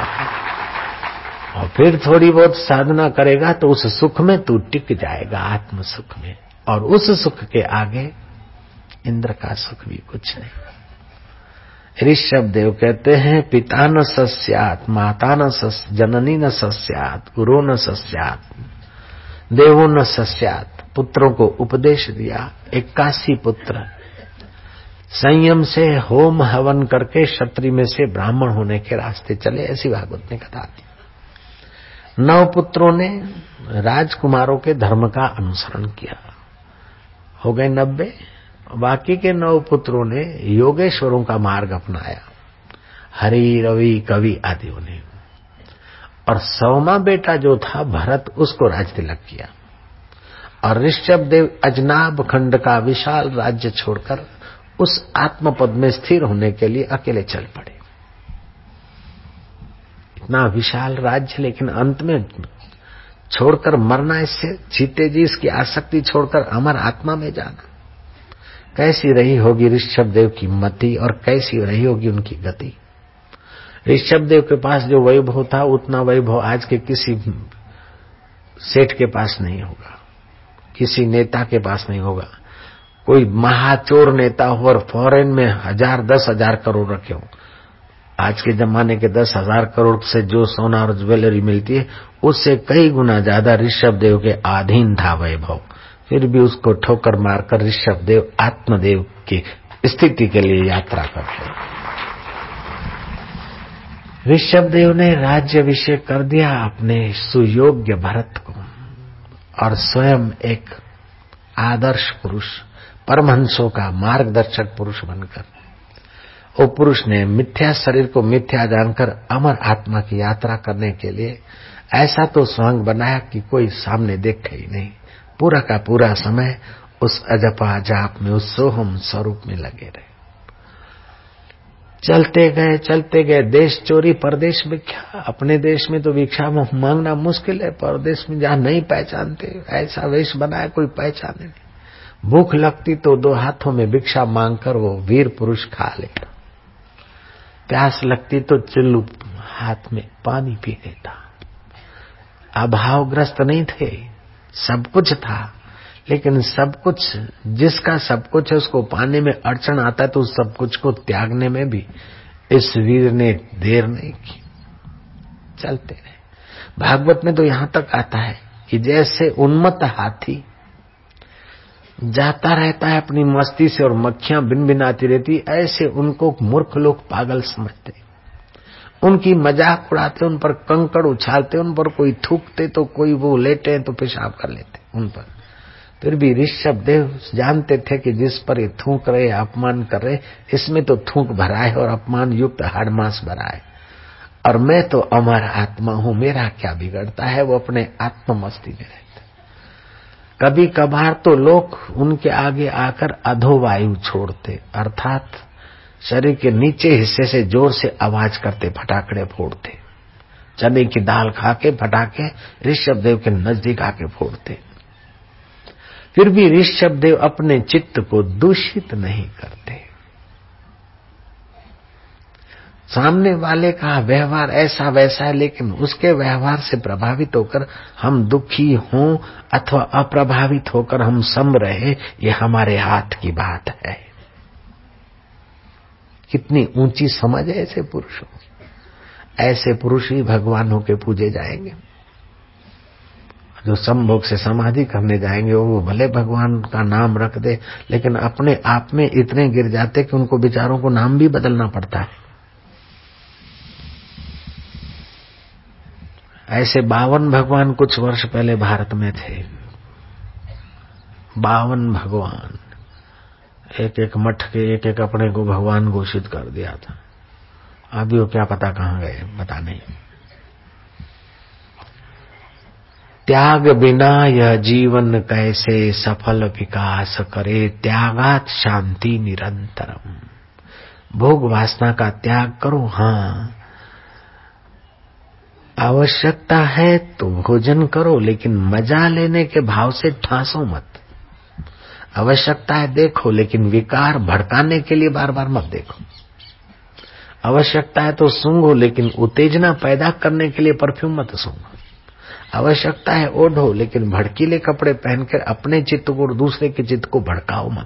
और फिर थोड़ी बहुत साधना करेगा तो उस सुख में तू टिक जाएगा, आत्म सुख में। और उस सुख के आगे इंद्र का सुख भी कुछ नहीं। ऋषभ देव कहते हैं पिता न सस्यात्, माता न जननी न सस्यात्, गुरु न सस्यात्, देवो न सस्यात्। पुत्रों को उपदेश दिया। 81 पुत्र संयम से होम हवन करके क्षत्रिय में से ब्राह्मण होने के रास्ते चले, ऐसी भागवत ने कथा दी। 9 पुत्रों ने राजकुमारों के धर्म का अनुसरण किया, हो गए 90। बाकी के 9 पुत्रों ने योगेश्वरों का मार्ग अपनाया, हरि, रवि, कवि आदियों ने। और 100वां बेटा जो था भरत, उसको राज तिलक किया। और ऋषभ देव अजनाब खंड का विशाल राज्य छोड़कर उस आत्म पद में स्थिर होने के लिए अकेले चल पड़े। इतना विशाल राज्य, लेकिन अंत में छोड़कर मरना, इससे जीते जी इसकी आसक्ति छोड़कर अमर आत्मा में जाना। कैसी रही होगी ऋषभ देव की मति और कैसी रही होगी उनकी गति। ऋषभ देव के पास जो वैभव था, उतना वैभव आज के किसी सेठ के पास नहीं होगा, किसी नेता के पास नहीं होगा। कोई महाचोर नेता हो और फॉरेन में 10,000 करोड़ रखे हो। आज के जमाने के 10,000 करोड़ से जो सोना और ज्वेलरी मिलती है, उससे कई गुना ज्यादा ऋषभ देव के अधीन था वैभव। फिर भी उसको ठोकर मारकर ऋषभ देव आत्मदेव की स्थिति के लिए यात्रा करते। ऋषभ देव ने राज्याभिषेक कर दिया अपने सुयोग्य भरत को, और स्वयं एक आदर्श पुरुष, परमहंसों का मार्गदर्शक पुरुष बनकर वो पुरुष ने मिथ्या शरीर को मिथ्या जानकर अमर आत्मा की यात्रा करने के लिए ऐसा तो स्वांग बनाया कि कोई सामने देखे ही नहीं। पूरा का पूरा समय उस अजपा जाप में, उस सोहम स्वरूप में लगे रहे। चलते गए देश चोरी परदेश भिक्षा। अपने देश में तो भिक्षा मांगना मुश्किल है, परदेश में जहाँ नहीं पहचानते, ऐसा वेश बनाया कोई पहचाने नहीं। भूख लगती तो 2 हाथों में भिक्षा मांगकर वो वीर पुरुष खा लेता, प्यास लगती तो चुल्लू हाथ में पानी पी लेता। अभावग्रस्त नहीं थे, सब कुछ था, लेकिन सब कुछ, जिसका सब कुछ है उसको पाने में अड़चन आता है तो उस सब कुछ को त्यागने में भी इस वीर ने देर नहीं की, चलते रहे। भागवत में तो यहां तक आता है कि जैसे उन्मत्त हाथी जाता रहता है अपनी मस्ती से और मक्खियां भिनभिनाती रहती, ऐसे उनको मूर्ख लोग पागल समझते, उनकी मजाक उड़ाते, उन पर कंकड़ उछालते, उन पर कोई थूकते तो कोई वो लेटे तो पेशाब कर लेते उन पर। फिर भी ऋषभ देव जानते थे कि जिस पर ये थूक रहे, अपमान कर रहे, इसमें तो थूक भरा है और अपमान युक्त हाड़ मांस भरा है, और मैं तो अमर आत्मा हूं, मेरा क्या बिगड़ता है। वो अपने आत्म मस्ती में रहते। कभी कभार तो लोग उनके आगे आकर अधोवायु छोड़ते, अर्थात शरीर के नीचे हिस्से से जोर से आवाज करते, फटाकड़े फोड़ते। चने की दाल खा के फटाके ऋषभ देव के नजदीक आके फोड़ते। फिर भी ऋषभ देव अपने चित्त को दूषित नहीं करते। सामने वाले का व्यवहार ऐसा वैसा है, लेकिन उसके व्यवहार से प्रभावित होकर हम दुखी हों अथवा अप्रभावित होकर हम सम रहे, ये हमारे हाथ की बात है। कितनी ऊंची समझ है ऐसे पुरुषों। ऐसे पुरुष ही भगवान होके पूजे जाएंगे। जो समभोग से समाधि करने जाएंगे वो भले भगवान का नाम रख दे, लेकिन अपने आप में इतने गिर जाते कि उनको बेचारों को नाम भी बदलना पड़ता है। ऐसे 52 भगवान कुछ वर्ष पहले भारत में थे। 52 भगवान, एक एक मठ के एक एक अपने को भगवान घोषित कर दिया था। अभी वो क्या पता कहाँ गए, पता नहीं। त्याग बिना यह जीवन कैसे सफल विकास करे, त्यागात शांति निरंतरम। भोग वासना का त्याग करो, हाँ आवश्यकता है तो भोजन करो, लेकिन मजा लेने के भाव से ठांसो मत। आवश्यकता है देखो, लेकिन विकार भड़काने के लिए बार बार मत देखो। आवश्यकता है तो सूंघो, लेकिन उत्तेजना पैदा करने के लिए परफ्यूम मत सूंघो। आवश्यकता है ओढ़ो, लेकिन भड़कीले कपड़े पहनकर अपने चित्त को और दूसरे के चित्त को भड़काओ मत।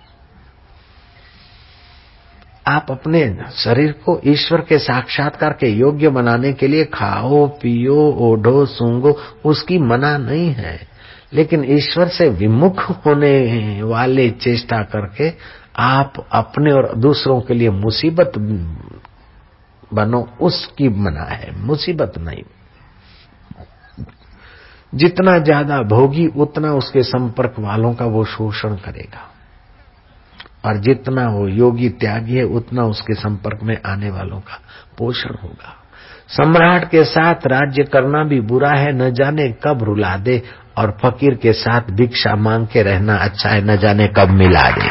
आप अपने शरीर को ईश्वर के साक्षात्कार के योग्य बनाने के लिए खाओ, पियो, ओढ़ो, सूंघो, उसकी मना नहीं है, लेकिन ईश्वर से विमुख होने वाले चेष्टा करके आप अपने और दूसरों के लिए मुसीबत बनो, उसकी मना है, मुसीबत नहीं। जितना ज्यादा भोगी उतना उसके संपर्क वालों का वो शोषण करेगा, और जितना वो योगी त्यागी है उतना उसके संपर्क में आने वालों का पोषण होगा। सम्राट के साथ राज्य करना भी बुरा है, न जाने कब रुला दे, और फकीर के साथ भिक्षा मांग के रहना अच्छा है, न जाने कब मिला दे।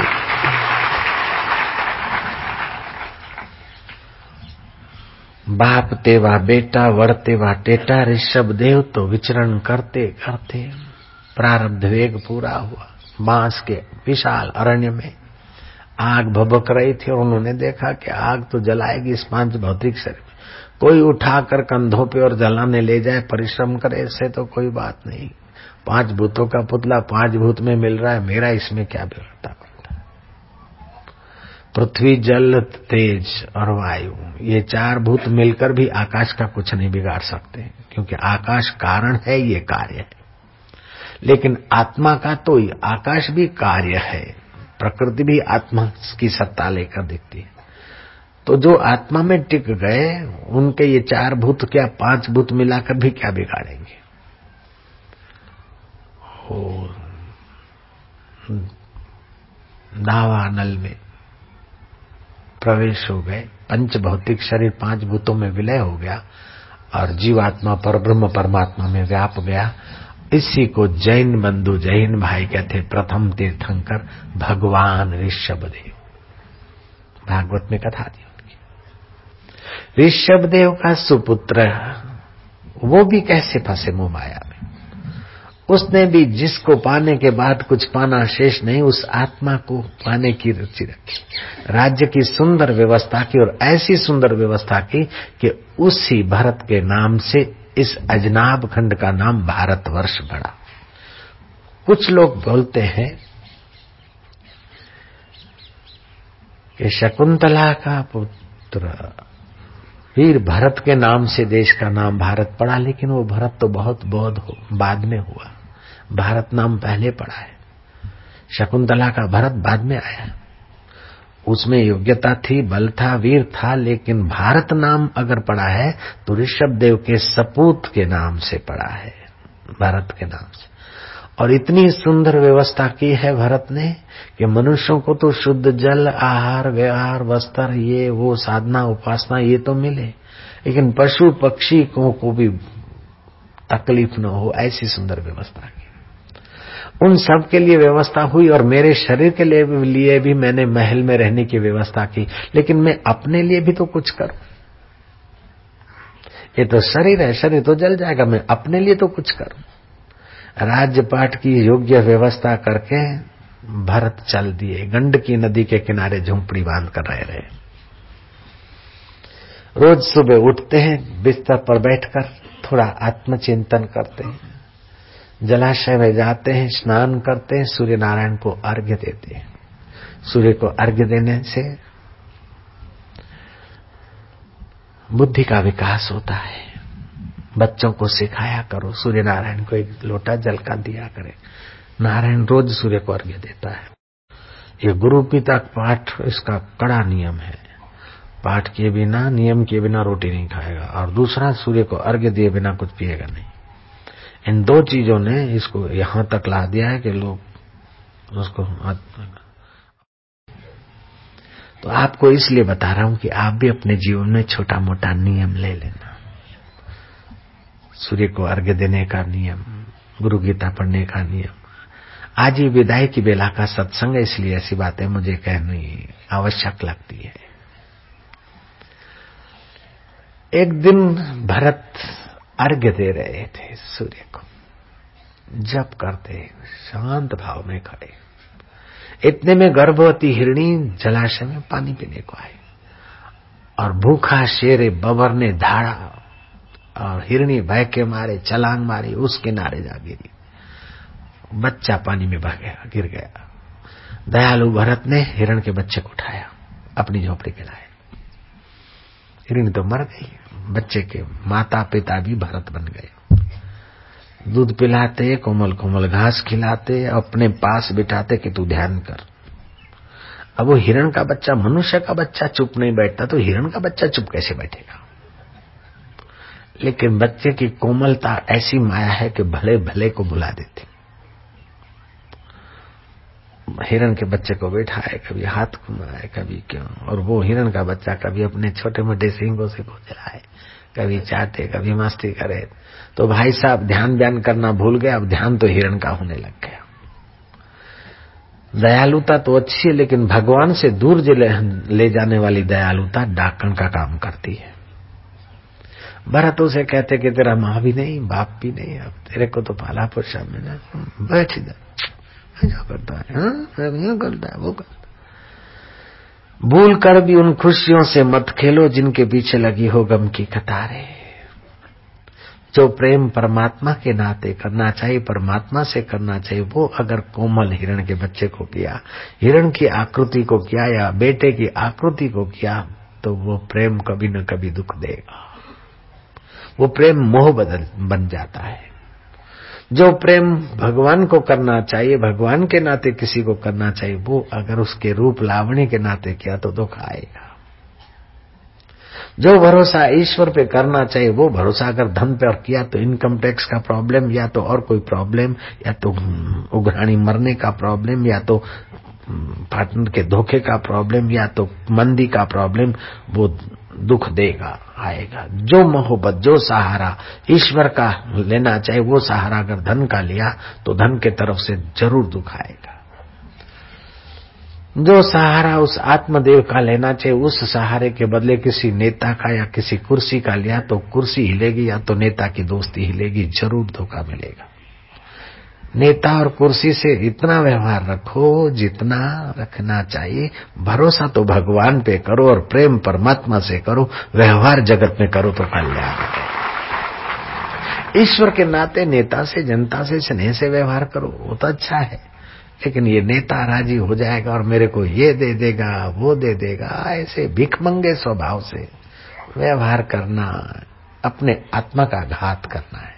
बाप तेवा बेटा, वर तेवा टेटा, ऋषभ देव तो विचरण करते करते प्रारब्ध वेग पूरा हुआ। बांस के विशाल अरण्य में आग भभक रही थी, और उन्होंने देखा कि आग तो जलाएगी इस पांच भौतिक शरीर में। कोई उठाकर कंधों पे और जलाने ले जाए, परिश्रम करे, इससे तो कोई बात नहीं। 5 भूतों का पुतला 5 भूत में मिल रहा है, मेरा इसमें क्या बिगड़ता बनता। पृथ्वी, जल, तेज और वायु, ये 4 भूत मिलकर भी आकाश का कुछ नहीं बिगाड़ सकते, क्योंकि आकाश कारण है, ये कार्य है। लेकिन आत्मा का तो आकाश भी कार्य है, प्रकृति भी आत्मा की सत्ता लेकर दिखती है। तो जो आत्मा में टिक गए, उनके ये 4 भूत क्या 5 भूत मिलाकर भी क्या बिगाड़ेंगे। दावा नल में प्रवेश हो गए, पंच भौतिक शरीर 5 भूतों में विलय हो गया, और जीवात्मा परब्रह्म परमात्मा में व्याप गया। इसी को जैन बंधु, जैन भाई कहते प्रथम तीर्थंकर भगवान ऋषभदेव। भागवत में कथा दी उनकी। ऋषभदेव का सुपुत्र, वो भी कैसे फंसे मोह माया में। उसने भी जिसको पाने के बाद कुछ पाना शेष नहीं, उस आत्मा को पाने की रुचि रखी। राज्य की सुंदर व्यवस्था की, और ऐसी सुंदर व्यवस्था की कि उसी भरत के नाम से इस अजनाब खंड का नाम भारतवर्ष पड़ा। कुछ लोग बोलते हैं कि शकुंतला का पुत्र वीर भरत के नाम से देश का नाम भारत पड़ा, लेकिन वो भरत तो बहुत बाद में हुआ। भारत नाम पहले पड़ा है, शकुंतला का भरत बाद में आया। उसमें योग्यता थी, बल था, वीर था, लेकिन भारत नाम अगर पड़ा है तो ऋषभदेव के सपूत के नाम से पड़ा है, भरत के नाम से। और इतनी सुंदर व्यवस्था की है भरत ने कि मनुष्यों को तो शुद्ध जल, आहार, व्यवहार, वस्त्र, ये वो साधना उपासना ये तो मिले, लेकिन पशु पक्षी को भी तकलीफ न हो, ऐसी सुंदर व्यवस्था की। उन सब के लिए व्यवस्था हुई, और मेरे शरीर के लिए भी मैंने महल में रहने की व्यवस्था की, लेकिन मैं अपने लिए भी तो कुछ करूं। ये तो शरीर है, शरीर तो जल जाएगा, मैं अपने लिए तो कुछ करूं। राज्यपाट की योग्य व्यवस्था करके भरत चल दिए। गंडकी नदी के किनारे झोंपड़ी बांध कर रहे। रोज सुबह उठते हैं, बिस्तर पर बैठकर थोड़ा आत्मचिंतन करते हैं, जलाशय में जाते हैं, स्नान करते हैं, सूर्य नारायण को अर्घ्य देते हैं। सूर्य को अर्घ्य देने से बुद्धि का विकास होता है। बच्चों को सिखाया करो, सूर्य नारायण को एक लोटा जल का दिया करे। नारायण रोज सूर्य को अर्घ्य देता है। ये गुरु पिता पाठ इसका कड़ा नियम है। पाठ किए बिना, नियम किए बिना रोटी नहीं खाएगा, और दूसरा सूर्य को अर्घ्य दिए बिना कुछ पिएगा नहीं। इन दो चीजों ने इसको यहां तक ला दिया है कि लोग उसको। तो आपको इसलिए बता रहा हूं कि आप भी अपने जीवन में छोटा मोटा नियम ले लेना। सूर्य को अर्घ्य देने का नियम, गुरु गीता पढ़ने का नियम। आज ही विदाई की बेला का सत्संग है, इसलिए ऐसी बातें मुझे कहनी आवश्यक लगती है। एक दिन भरत अर्घ्य दे रहे थे सूर्य को, जप करते शांत भाव में खड़े। इतने में गर्भवती हिरणी जलाशय में पानी पीने को आई, और भूखा शेर बबर ने धाड़ा, और हिरणी भय के मारे छलांग मारी, उस किनारे जा गिरी। बच्चा पानी में बह गया, गिर गया। दयालु भरत ने हिरण के बच्चे को उठाया, अपनी झोपड़ी के लाए। हिरणी तो मर गई, बच्चे के माता पिता भी भरत बन गए। दूध पिलाते, कोमल कोमल घास खिलाते, अपने पास बिठाते कि तू ध्यान कर। अब वो हिरण का बच्चा, मनुष्य का बच्चा चुप नहीं बैठता, तो हिरण का बच्चा चुप कैसे बैठेगा? लेकिन बच्चे की कोमलता ऐसी माया है कि भले भले को भुला देती। हिरण के बच्चे को बैठाए, कभी हाथ घुमाए, कभी क्यों, और वो हिरण का बच्चा कभी अपने छोटे मोटे सींगों से खुजलाए, कभी चाटे, कभी मस्ती करे। तो भाई साहब ध्यान बयान करना भूल गए, अब ध्यान तो हिरण का होने लग गया। दयालुता तो अच्छी है, लेकिन भगवान से दूर ले जाने वाली दयालुता डाकण का काम करती है। भरत उसे कहते कि तेरा माँ भी नहीं, बाप भी नहीं, अब तेरे को तो पाला पोषा मैंने, बैठ जा, जो करता है हाँ करता है वो करता। भूल कर भी उन खुशियों से मत खेलो जिनके पीछे लगी हो गम की कतारें। जो प्रेम परमात्मा के नाते करना चाहिए, परमात्मा से करना चाहिए, वो अगर कोमल हिरण के बच्चे को किया, हिरण की आकृति को किया, या बेटे की आकृति को किया, तो वो प्रेम कभी न कभी दुख देगा। वो प्रेम मोह बन जाता है। जो प्रेम भगवान को करना चाहिए, भगवान के नाते किसी को करना चाहिए, वो अगर उसके रूप लावण्य के नाते किया तो दुख आएगा। जो भरोसा ईश्वर पे करना चाहिए, वो भरोसा अगर धन पे और किया तो इनकम टैक्स का प्रॉब्लम, या तो और कोई प्रॉब्लम, या तो उघराणी मरने का प्रॉब्लम, या तो पार्टनर के धोखे का प्रॉब्लम, या तो मंदी का प्रॉब्लम, वो दुख देगा, आएगा। जो मोहब्बत, जो सहारा ईश्वर का लेना चाहिए, वो सहारा अगर धन का लिया तो धन के तरफ से जरूर दुख आएगा। जो सहारा उस आत्मदेव का लेना चाहिए, उस सहारे के बदले किसी नेता का या किसी कुर्सी का लिया तो कुर्सी हिलेगी, या तो नेता की दोस्ती हिलेगी, जरूर धोखा मिलेगा। नेता और कुर्सी से इतना व्यवहार रखो जितना रखना चाहिए। भरोसा तो भगवान पे करो और प्रेम परमात्मा से करो, व्यवहार जगत में करो तो कल्याण। ईश्वर के नाते नेता से, जनता से स्नेह से व्यवहार करो, वो तो अच्छा है। लेकिन ये नेता राजी हो जाएगा और मेरे को ये दे देगा, वो दे देगा, ऐसे भिखमंगे स्वभाव से व्यवहार करना अपने आत्मा का घात करना है।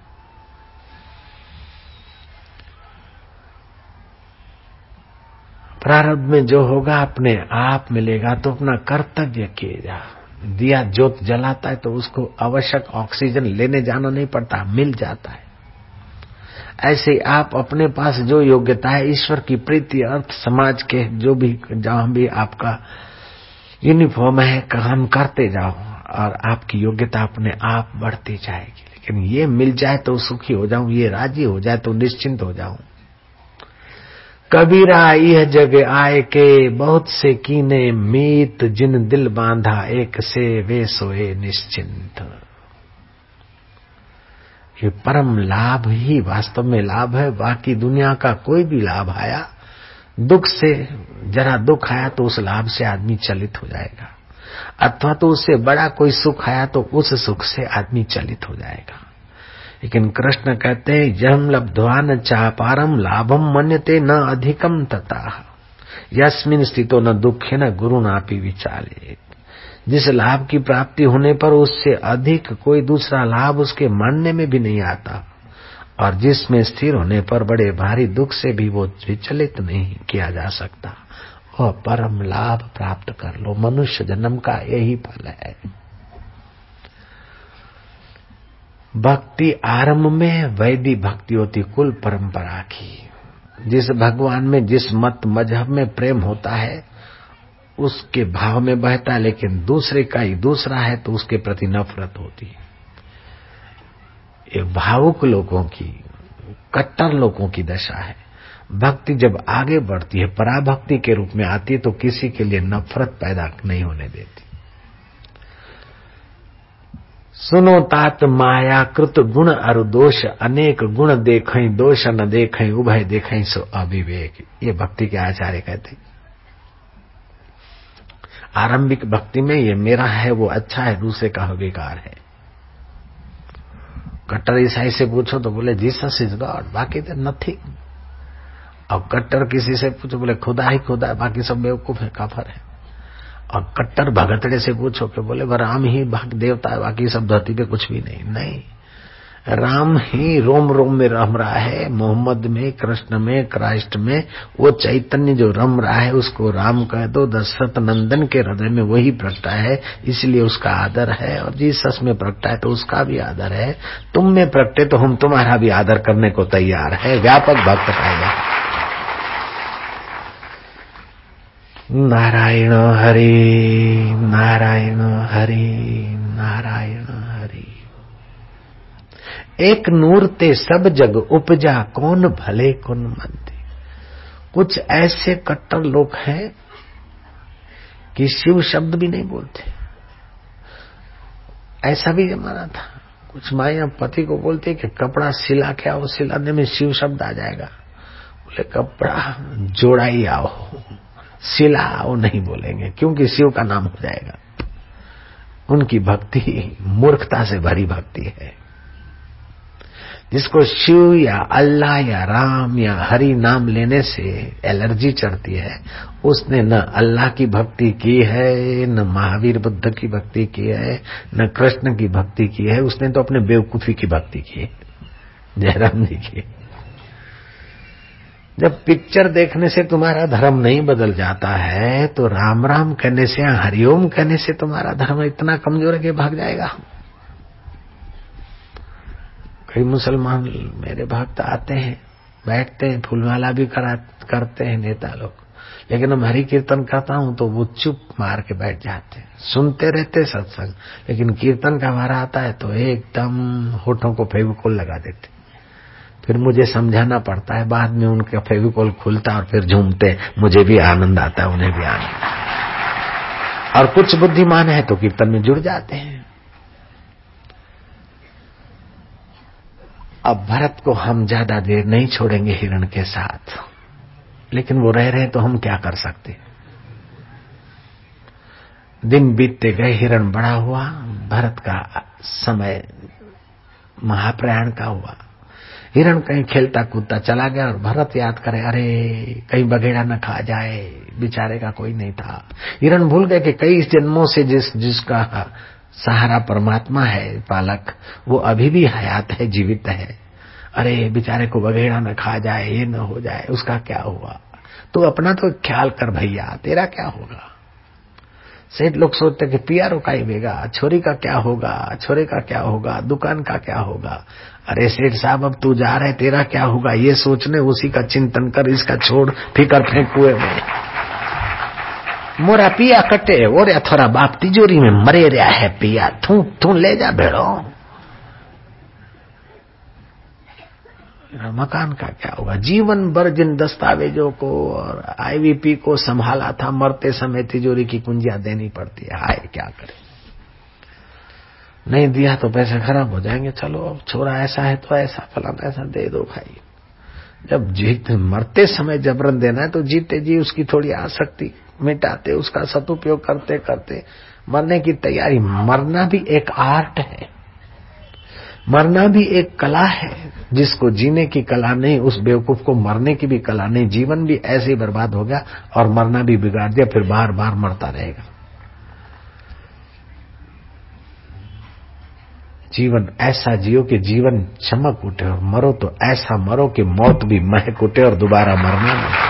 प्रारब्ध में जो होगा अपने आप मिलेगा, तो अपना कर्तव्य किए जा। दिया ज्योत जलाता है तो उसको आवश्यक ऑक्सीजन लेने जाना नहीं पड़ता, मिल जाता है। ऐसे आप अपने पास जो योग्यता है, ईश्वर की प्रीति, अर्थ, समाज के जो भी, जहां भी आपका यूनिफॉर्म है, काम करते जाओ और आपकी योग्यता अपने आप बढ़ती जाएगी। लेकिन ये मिल जाए तो सुखी हो जाऊं, ये राजी हो जाए तो निश्चिंत हो जाऊं। कबीरा यह जग आए के, बहुत से कीने मीत, जिन दिल बांधा एक से वे सोए निश्चिंत। कि परम लाभ ही वास्तव में लाभ है। बाकी दुनिया का कोई भी लाभ आया, दुख से जरा दुख आया तो उस लाभ से आदमी चलित हो जाएगा, अथवा तो उससे बड़ा कोई सुख आया तो उस सुख से आदमी चलित हो जाएगा। लेकिन कृष्ण कहते हैं यम लब्ध्वा न चापारम लाभम मन्यते न अधिकम तथा यस्मिन् स्थितो न दुखे न गुरुनापि विचाले। जिस लाभ की प्राप्ति होने पर उससे अधिक कोई दूसरा लाभ उसके मानने में भी नहीं आता, और जिसमें स्थिर होने पर बड़े भारी दुख से भी वो विचलित नहीं किया जा सकता, और परम लाभ प्राप्त कर लो। मनुष्य जन्म का यही फल है। भक्ति आरंभ में वैदिक भक्ति होती, कुल परंपरा की। जिस भगवान में जिस मत मजहब में प्रेम होता है उसके भाव में बहता है, लेकिन दूसरे का ही दूसरा है तो उसके प्रति नफरत होती है। ये भावुक लोगों की, कट्टर लोगों की दशा है। भक्ति जब आगे बढ़ती है, पराभक्ति के रूप में आती है, तो किसी के लिए नफरत पैदा नहीं होने देती। सुनो तात माया कृत गुण अरु दोष, अनेक गुण देखें दोष न देखें, उभय देखें सो अविवेक। ये भक्ति के आचार्य कहते। आरंभिक भक्ति में ये मेरा है वो अच्छा है, दूसरे का बेकार है। कट्टर ईसाई से पूछो तो बोले जीसस इज गॉड, बाकी तो नथिंग। और कट्टर किसी से पूछो बोले खुदा ही खुदा है, बाकी सब बेवकूफ है, काफर है। और कट्टर भगतड़े से पूछो कि बोले राम ही देवता है, बाकी सब धरती पे कुछ भी नहीं। नहीं, राम ही रोम रोम में रम रहा है, मोहम्मद में, कृष्ण में, क्राइस्ट में। वो चैतन्य जो रम रहा है उसको राम कह दो। दशरथ नंदन के हृदय में वही प्रगटा है, इसलिए उसका आदर है। और जीसस में प्रगटा है तो उसका भी आदर है। तुम में प्रगटे तो हम तुम्हारा भी आदर करने को तैयार है। व्यापक भक्त पाएगा। नारायण हरि नारायण हरि नारायण हरि। एक नूर ते सब जग उपजा, कौन भले कौन मंदे। कुछ ऐसे कट्टर लोग हैं कि शिव शब्द भी नहीं बोलते। ऐसा भी जमाना था। कुछ माया पति को बोलते कि कपड़ा सिला के आओ, सिलाने में शिव शब्द आ जाएगा। बोले कपड़ा जोड़ा ही आओ, सिला आओ नहीं बोलेंगे, क्योंकि शिव का नाम हो जाएगा। उनकी भक्ति मूर्खता से भरी भक्ति है। जिसको शिव या अल्लाह या राम या हरि नाम लेने से एलर्जी चढ़ती है, उसने न अल्लाह की भक्ति की है, न महावीर बुद्ध की भक्ति की है, न कृष्ण की भक्ति की है। उसने तो अपने बेवकूफी की भक्ति की है, जयराम जी की। जब पिक्चर देखने से तुम्हारा धर्म नहीं बदल जाता है, तो राम राम कहने से या हरिओम कहने से तुम्हारा धर्म इतना कमजोर है कि भाग जाएगा। कई मुसलमान मेरे भक्त आते हैं, बैठते हैं, फूलमाला भी करते हैं नेता लोग, लेकिन हम हरि कीर्तन करता हूं तो वो चुप मार के बैठ जाते हैं, सुनते रहते सत्संग, लेकिन कीर्तन का वारा आता है तो एकदम होठों को फेविकोल लगा देते। फिर मुझे समझाना पड़ता है, बाद में उनका फेविकोल खुलता और फिर झूमते, मुझे भी आनंद आता है, उन्हें भी आनंद। और कुछ बुद्धिमान है तो कीर्तन में जुड़ जाते हैं। अब भरत को हम ज्यादा देर नहीं छोड़ेंगे हिरण के साथ, लेकिन वो रह रहे तो हम क्या कर सकते। दिन बीतते गए, हिरण बड़ा हुआ, भरत का समय महाप्रयाण का हुआ। हिरण कहीं खेलता कूदता चला गया और भरत याद करे, अरे कहीं बघेड़ा न खा जाए, बेचारे का कोई नहीं था। हिरण भूल गए कि कई जन्मों से जिसका सहारा परमात्मा है, पालक, वो अभी भी हयात है, जीवित है। अरे बेचारे को बघेड़ा न खा जाए, ये न हो जाए, उसका क्या हुआ। तो अपना तो ख्याल कर भैया, तेरा क्या होगा। सेठ लोग सोचते कि पिया रुकाइएगा, छोरी का क्या होगा, छोरे का क्या होगा, दुकान का क्या होगा। अरे सेठ साहब अब तू जा रहे, तेरा क्या होगा ये सोचने, उसी का चिंतन कर, इसका छोड़, फिकर फेंक कुएं में। मोरा पिया कटे और या थोड़ा बाप तिजोरी में मरे रहा है पिया, तू ले जा भेड़ो। मकान का क्या होगा। जीवन भर जिन दस्तावेजों को और आईवीपी को संभाला था, मरते समय तिजोरी की कुंजियां देनी पड़ती है। हाय क्या करे। नहीं दिया तो पैसे खराब हो जाएंगे, चलो अब छोरा ऐसा है तो ऐसा, फलाना ऐसा दे दो भाई। जब जीत मरते समय जबरन देना है तो जीते जी उसकी थोड़ी आसक्ति मिटाते, उसका सदुपयोग करते करते मरने की तैयारी। मरना भी एक आर्ट है, मरना भी एक कला है। जिसको जीने की कला नहीं, उस बेवकूफ को मरने की भी कला नहीं। जीवन भी ऐसे ही बर्बाद हो गया और मरना भी बिगाड़ दिया, फिर बार बार मरता रहेगा। जीवन ऐसा जियो कि जीवन चमक उठे, और मरो तो ऐसा मरो कि मौत भी महक उठे और दोबारा मरना नहीं।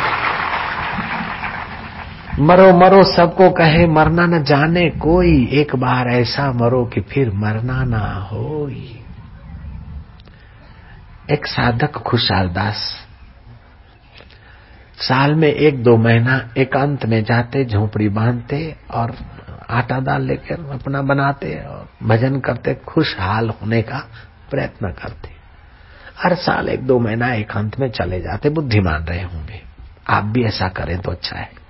मरो मरो सबको कहे, मरना न जाने कोई, एक बार ऐसा मरो कि फिर मरना ना होई। एक साधक खुशहाल दास साल में 1-2 महीना एकांत में जाते, झोपड़ी बांधते और आटा दाल लेकर अपना बनाते और भजन करते, खुशहाल होने का प्रयत्न करते। हर साल 1-2 महीना एकांत में चले जाते। बुद्धिमान रहे होंगे, आप भी ऐसा करें तो अच्छा है।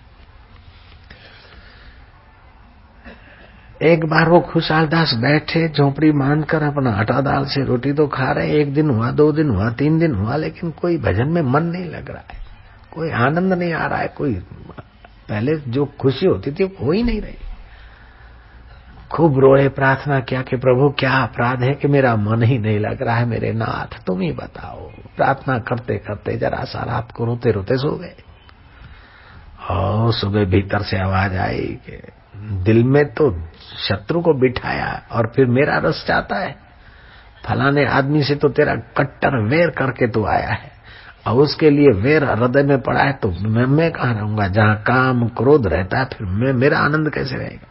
एक बार वो खुशहाल दास बैठे झोपड़ी बांधकर अपना आटा दाल से रोटी तो खा रहे। 1 दिन हुआ, 2 दिन हुआ, 3 दिन हुआ, लेकिन कोई भजन में मन नहीं लग रहा है, कोई आनंद नहीं आ रहा है, कोई पहले जो खुशी होती थी वो हो ही नहीं रही। खूब रोए, प्रार्थना किया कि प्रभु क्या अपराध है कि मेरा मन ही नहीं लग रहा है, मेरे नाथ तुम ही बताओ। प्रार्थना करते करते जरा सा रात को रोते रोते सो गए। और सुबह भीतर से आवाज आई कि दिल में तो शत्रु को बिठाया और फिर मेरा रस चाहता है। फलाने आदमी से तो तेरा कट्टर वैर करके तू आया है और उसके लिए वैर हृदय में पड़ा है, तो मैं कहाँ रहूंगा? जहाँ काम क्रोध रहता है फिर मेरा आनंद कैसे रहेगा?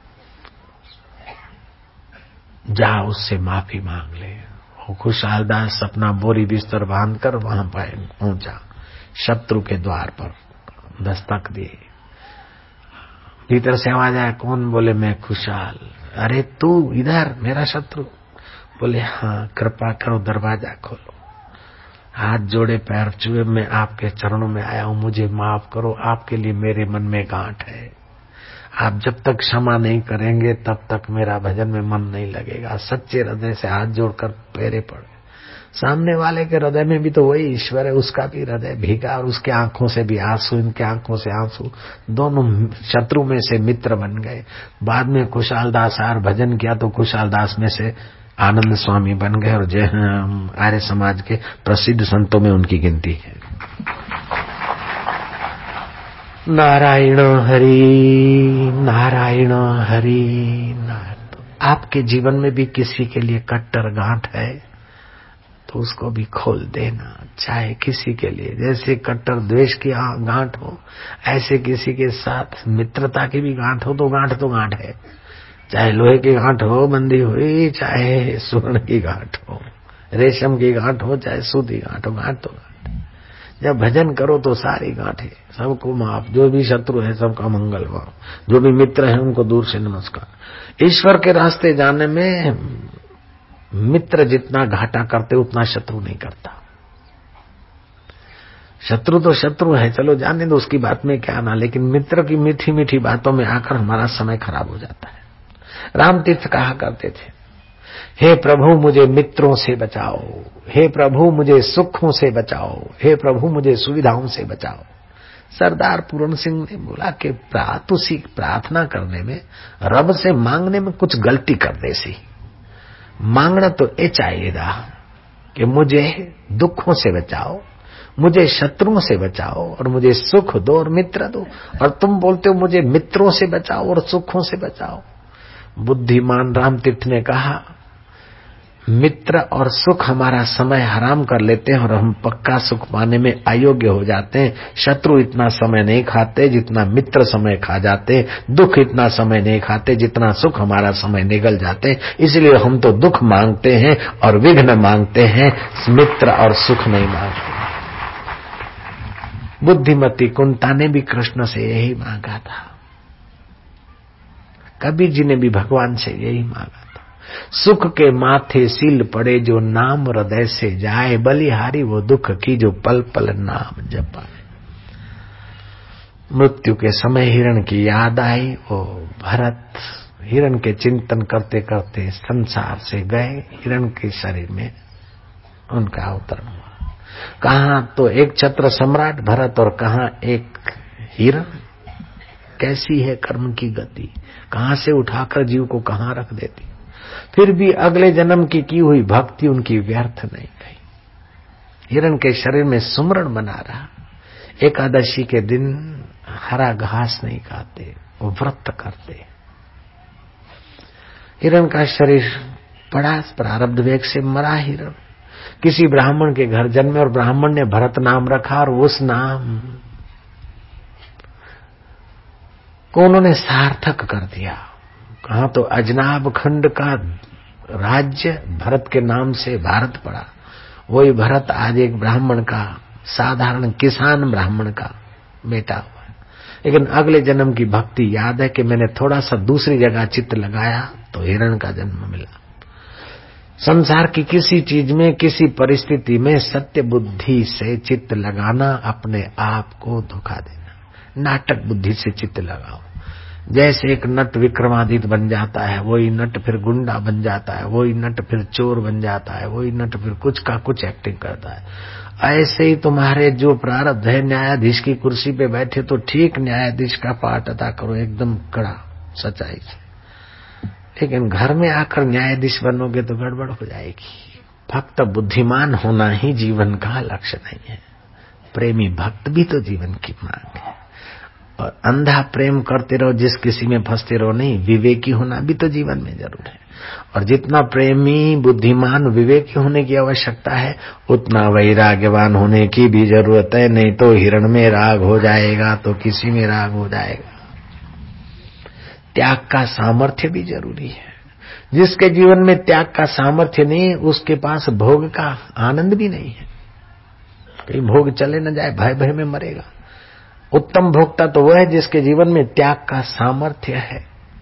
जा उससे माफी मांग ले। वो खुशहाल दास अपना बोरी बिस्तर बांधकर वहां पहुंचा, शत्रु के द्वार पर दस्तक दिए। भीतर से आवाज आया, कौन? बोले मैं खुशहाल। अरे तू इधर, मेरा शत्रु? बोले हाँ, कृपा करो दरवाजा खोलो। हाथ जोड़े पैर छुए, मैं आपके चरणों में आया हूं, मुझे माफ करो, आपके लिए मेरे मन में गांठ है। आप जब तक क्षमा नहीं करेंगे तब तक मेरा भजन में मन नहीं लगेगा। सच्चे हृदय से हाथ जोड़कर पैरे पड़े। सामने वाले के हृदय में भी तो वही ईश्वर है, उसका भी हृदय भीगा और उसके आंखों से भी आंसू, इनके आंखों से आंसू, दोनों शत्रु में से मित्र बन गए। बाद में खुशहाल दास आर भजन किया तो खुशहाल दास में से आनंद स्वामी बन गए और जय आर्य समाज के प्रसिद्ध संतों में उनकी गिनती है। नारायण हरि नारायण हरि नारायण। आपके जीवन में भी किसी के लिए कट्टर गांठ है तो उसको भी खोल देना। चाहे किसी के लिए जैसे कट्टर द्वेष की गांठ हो, ऐसे किसी के साथ मित्रता की भी गांठ हो तो गांठ है। चाहे लोहे की गांठ हो बंधी हुई, चाहे स्वर्ण की गांठ हो, रेशम की गांठ हो, चाहे सूती गांठ हो, गांठ तो गांठ। जब भजन करो तो सारी गांठें सबको माफ। जो भी शत्रु है सबका मंगल हो, जो भी मित्र है उनको दूर से नमस्कार। ईश्वर के रास्ते जाने में मित्र जितना घाटा करते उतना शत्रु नहीं करता। शत्रु तो शत्रु है, चलो जाने दो, उसकी बात में क्या ना, लेकिन मित्र की मीठी मीठी बातों में आकर हमारा समय खराब हो जाता है। रामतीर्थ कहा करते थे, हे प्रभु मुझे मित्रों से बचाओ, हे प्रभु मुझे सुखों से बचाओ, हे प्रभु मुझे सुविधाओं से बचाओ। सरदार पूरन सिंह ने बोला कि प्रार्थना करने में, रब से मांगने में कुछ गलती कर दे सी। मांगना तो ये चाहिएगा कि मुझे दुखों से बचाओ, मुझे शत्रुओं से बचाओ और मुझे सुख दो और मित्र दो, और तुम बोलते हो मुझे मित्रों से बचाओ और सुखों से बचाओ। बुद्धिमान रामतीर्थ ने कहा, मित्र और सुख हमारा समय हराम कर लेते हैं और हम पक्का सुख पाने में अयोग्य हो जाते हैं। शत्रु इतना समय नहीं खाते जितना मित्र समय खा जाते, दुख इतना समय नहीं खाते जितना सुख हमारा समय निगल जाते। इसलिए हम तो दुख मांगते हैं और विघ्न मांगते हैं, मित्र और सुख नहीं मांगते। बुद्धिमती कुंता ने भी कृष्ण से यही मांगा था, कबीर जी ने भी भगवान से यही मांगा। सुख के माथे सिल पड़े जो नाम हृदय से जाए, बलिहारी वो दुख की जो पल पल नाम जपाए। मृत्यु के समय हिरण की याद आई, वो भरत हिरण के चिंतन करते करते संसार से गए, हिरण के शरीर में उनका अवतरण हुआ। कहाँ तो एक छत्र सम्राट भरत और कहाँ एक हिरण। कैसी है कर्म की गति, कहाँ से उठाकर जीव को कहाँ रख देती। फिर भी अगले जन्म की हुई भक्ति उनकी व्यर्थ नहीं गई। हिरण के शरीर में सुमरण बना रहा। एकादशी के दिन हरा घास नहीं खाते, वो व्रत करते। हिरण का शरीर पड़ा, प्रारब्ध वेग से मरा हिरण। किसी ब्राह्मण के घर जन्मे और ब्राह्मण ने भरत नाम रखा और उस नाम को उन्होंने सार्थक कर दिया। कहा तो अजनाब खंड का राज्य भरत के नाम से भारत पड़ा। वही भरत आज एक ब्राह्मण का, साधारण किसान ब्राह्मण का बेटा हुआ। लेकिन अगले जन्म की भक्ति याद है कि मैंने थोड़ा सा दूसरी जगह चित्त लगाया तो हिरण का जन्म मिला। संसार की किसी चीज में, किसी परिस्थिति में सत्य बुद्धि से चित्त लगाना अपने आप को धोखा देना। नाटक बुद्धि से चित्त लगाओ। जैसे एक नट विक्रमादित्य बन जाता है, वही नट फिर गुंडा बन जाता है, वही नट फिर चोर बन जाता है, वही नट फिर कुछ का कुछ एक्टिंग करता है। ऐसे ही तुम्हारे जो प्रारब्ध है, न्यायाधीश की कुर्सी पे बैठे तो ठीक न्यायाधीश का पाठ अदा करो एकदम कड़ा सच्चाई से, लेकिन घर में आकर न्यायाधीश बनोगे तो गड़बड़ हो जाएगी। भक्त बुद्धिमान होना ही जीवन का लक्ष्य नहीं है। प्रेमी भक्त भी तो जीवन की मांग है। और अंधा प्रेम करते रहो, जिस किसी में फंसते रहो नहीं। विवेकी होना भी तो जीवन में जरूर है। और जितना प्रेमी बुद्धिमान विवेकी होने की आवश्यकता है, उतना वैराग्यवान होने की भी जरूरत है। नहीं तो हिरण में राग हो जाएगा तो किसी में राग हो जाएगा। त्याग का सामर्थ्य भी जरूरी है। जिसके जीवन में त्याग का सामर्थ्य नहीं, उसके पास भोग का आनंद भी नहीं है। कहीं भोग चले न जाए, भय भय में मरेगा। उत्तम भोक्ता तो वह है जिसके जीवन में त्याग का सामर्थ्य है।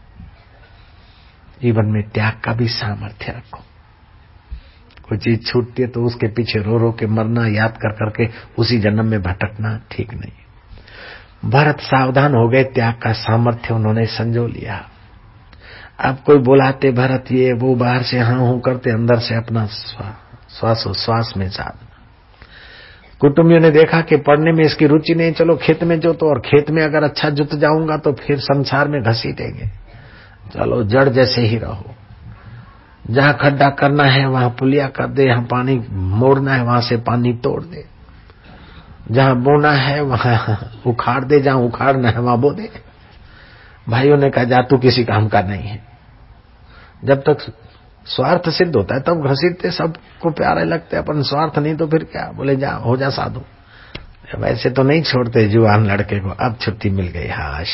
जीवन में त्याग का भी सामर्थ्य रखो। कोई चीज छूटती है तो उसके पीछे रो रो के मरना, याद कर करके उसी जन्म में भटकना ठीक नहीं। भरत सावधान हो गए, त्याग का सामर्थ्य उन्होंने संजो लिया। अब कोई बुलाते भरत ये वो, बाहर से हाँ हूं करते, अंदर से अपना श्वास में साधना। कुटुंबियों ने देखा कि पढ़ने में इसकी रुचि नहीं, चलो खेत में जोतो, और खेत में अगर अच्छा जुत जाऊंगा तो फिर संसार में घसीटेंगे। चलो जड़ जैसे ही रहो। जहां खड्डा करना है वहां पुलिया कर दे, यहाँ पानी मोड़ना है वहां से पानी तोड़ दे, जहां बोना है वहां उखाड़ दे, जहां उखाड़ना है वहां बो दे। भाइयों ने कहा जा तू किसी काम का नहीं है। जब तक स्वार्थ सिद्ध होता है तब घसीटते, सबको प्यारे लगते, अपन स्वार्थ नहीं तो फिर क्या, बोले जा हो जा साधु। वैसे तो नहीं छोड़ते जुआन लड़के को। अब छुट्टी मिल गई, हाश।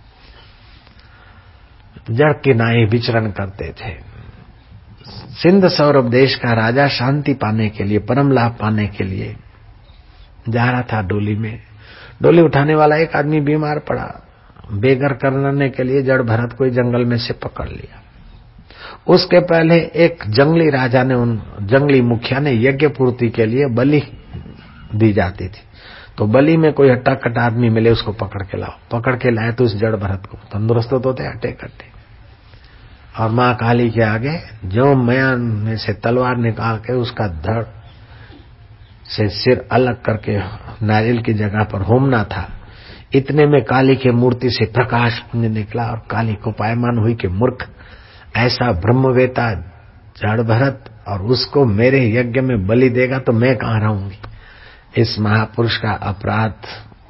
जड़ के नाई विचरण करते थे। सिंध सौरभ देश का राजा शांति पाने के लिए, परम लाभ पाने के लिए जा रहा था डोली में। डोली उठाने वाला एक आदमी बीमार पड़ा। बेघर करने के लिए जड़ भरत को जंगल में से पकड़ लिया। उसके पहले एक जंगली राजा ने, उन जंगली मुखिया ने यज्ञ पूर्ति के लिए बलि दी जाती थी। तो बलि में कोई हट्टा कट्टा आदमी मिले उसको पकड़ के लाओ। पकड़ के लाए तो उस जड़ भरत को, तंदुरुस्त तो थे हट्टे कट्टे, और माँ काली के आगे जो म्यान में से तलवार निकाल के उसका धड़ से सिर अलग करके नारियल की जगह पर होमना था। इतने में काली की मूर्ति से प्रकाश पुंज निकला और काली को पायमान हुई कि मूर्ख, ऐसा ब्रह्मवेता जड़ भरत और उसको मेरे यज्ञ में बलि देगा तो मैं कहाँ रहूंगी। इस महापुरुष का अपराध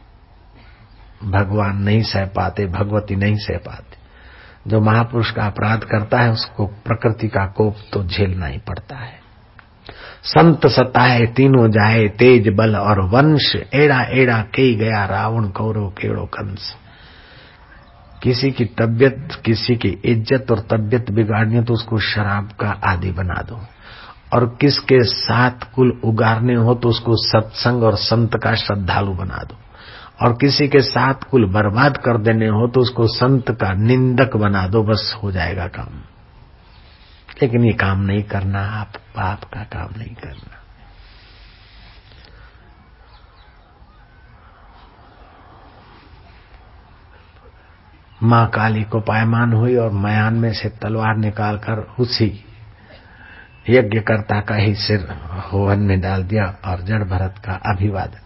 भगवान नहीं सह पाते, भगवती नहीं सह पाते। जो महापुरुष का अपराध करता है उसको प्रकृति का कोप तो झेलना ही पड़ता है। संत सताए तीनों जाए, तेज बल और वंश, एड़ा एड़ा कई गया रावण कौरव केड़ो कंस। किसी की तबीयत, किसी की इज्जत और तबीयत बिगाड़नी तो उसको शराब का आदी बना दो, और किसके साथ कुल उगारने हो तो उसको सत्संग और संत का श्रद्धालु बना दो, और किसी के साथ कुल बर्बाद कर देने हो तो उसको संत का निंदक बना दो, बस हो जाएगा काम। लेकिन ये काम नहीं करना, आप पाप का काम नहीं करना। माँ काली को पायमान हुई और मयान में से तलवार निकालकर उसी यज्ञकर्ता का ही सिर हवन में डाल दिया और जड़ भरत का अभिवादन